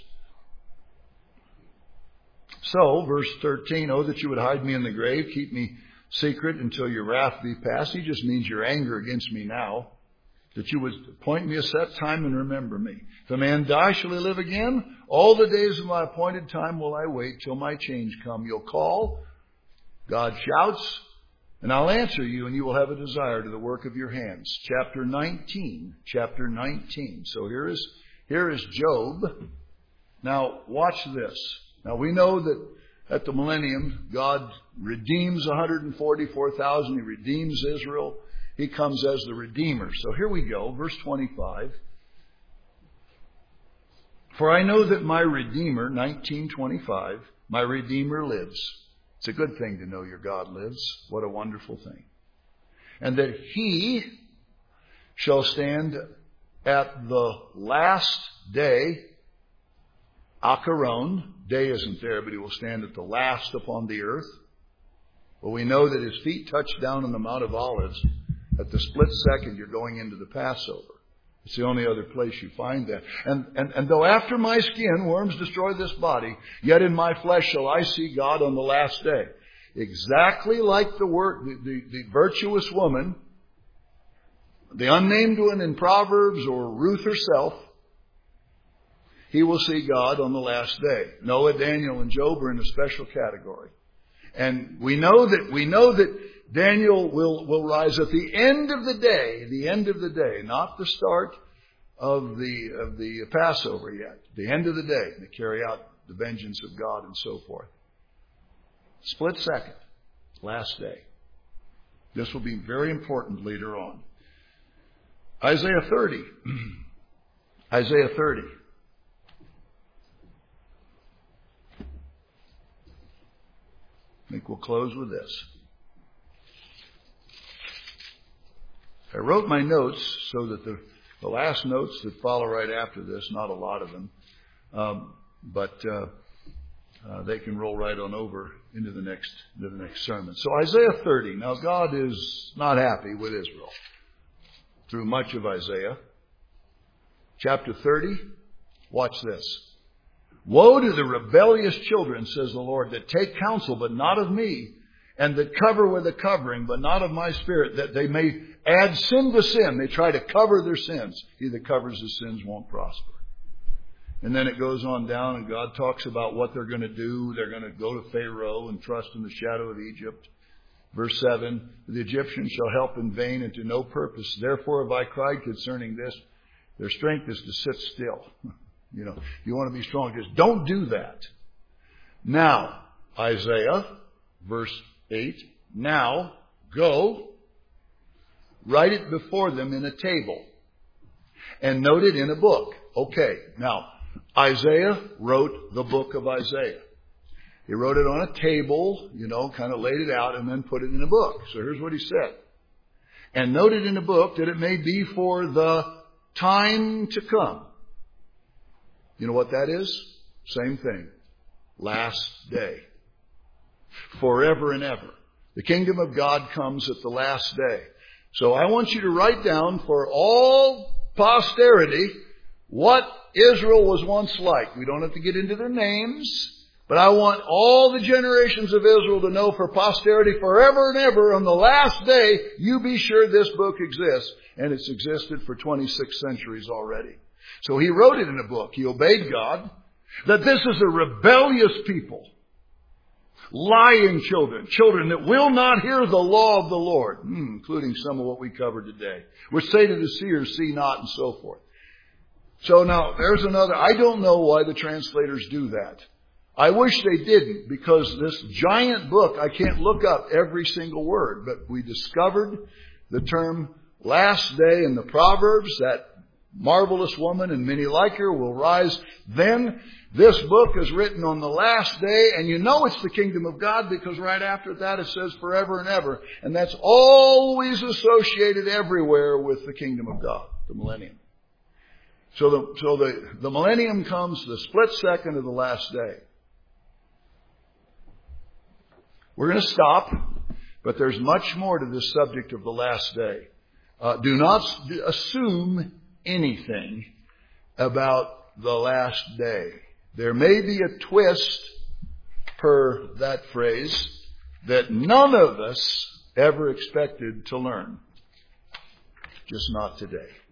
So, verse 13, oh, that you would hide me in the grave, keep me secret until your wrath be past. He just means your anger against me now. That you would appoint me a set time and remember me. If a man die, shall he live again? All the days of my appointed time will I wait till my change come. You'll call, God shouts, and I'll answer you, and you will have a desire to the work of your hands. Chapter 19. So here is Job. Now, watch this. Now, we know that at the millennium, God redeems 144,000. He redeems Israel. He comes as the Redeemer. So here we go, verse 25. For I know that my Redeemer, 19:25, my Redeemer lives. It's a good thing to know your God lives. What a wonderful thing. And that He shall stand at the last day. Acharon, day isn't there, but He will stand at the last upon the earth. Well, we know that His feet touched down on the Mount of Olives. At the split second, you're going into the Passover. It's the only other place you find that. And though after my skin worms destroy this body, yet in my flesh shall I see God on the last day. Exactly like the virtuous woman, the unnamed one in Proverbs, or Ruth herself, he will see God on the last day. Noah, Daniel, and Job are in a special category. And we know that Daniel will rise at the end of the day, not the start of the Passover yet, the end of the day, to carry out the vengeance of God and so forth. Split second, last day. This will be very important later on. Isaiah 30. Isaiah 30. I think we'll close with this. I wrote my notes so that the last notes that follow right after this, not a lot of them, but they can roll right on over into the next sermon. So Isaiah 30. Now God is not happy with Israel through much of Isaiah. Chapter 30. Watch this. Woe to the rebellious children, says the Lord, that take counsel, but not of me, and that cover with a covering, but not of my Spirit, that they may add sin to sin. They try to cover their sins. He that covers his sins won't prosper. And then it goes on down, and God talks about what they're going to do. They're going to go to Pharaoh and trust in the shadow of Egypt. Verse 7, the Egyptians shall help in vain and to no purpose. Therefore have I cried concerning this. Their strength is to sit still. You know, you want to be strong, just don't do that. Now, Isaiah, verse 8, now go, write it before them in a table. and noted in a book. Okay, now, Isaiah wrote the book of Isaiah. He wrote it on a table, kind of laid it out and then put it in a book. So here's what he said. And noted in the book that it may be for the time to come. You know what that is? Same thing. Last day. Forever and ever. The kingdom of God comes at the last day. So I want you to write down for all posterity what Israel was once like. We don't have to get into their names, but I want all the generations of Israel to know for posterity forever and ever on the last day, you be sure this book exists. And it's existed for 26 centuries already. So he wrote it in a book. He obeyed God. That this is a rebellious people. Lying children that will not hear the law of the Lord, including some of what we covered today, which say to the seers, see not, and so forth. So now, there's another. I don't know why the translators do that. I wish they didn't, because this giant book, I can't look up every single word, but we discovered the term last day in the Proverbs, that marvelous woman and many like her will rise. Then this book is written on the last day, and you know it's the kingdom of God because right after that it says forever and ever. And that's always associated everywhere with the kingdom of God, the millennium. So the millennium comes the split second of the last day. We're going to stop, but there's much more to this subject of the last day. Do not assume anything about the last day. There may be a twist, per that phrase, that none of us ever expected to learn. Just not today.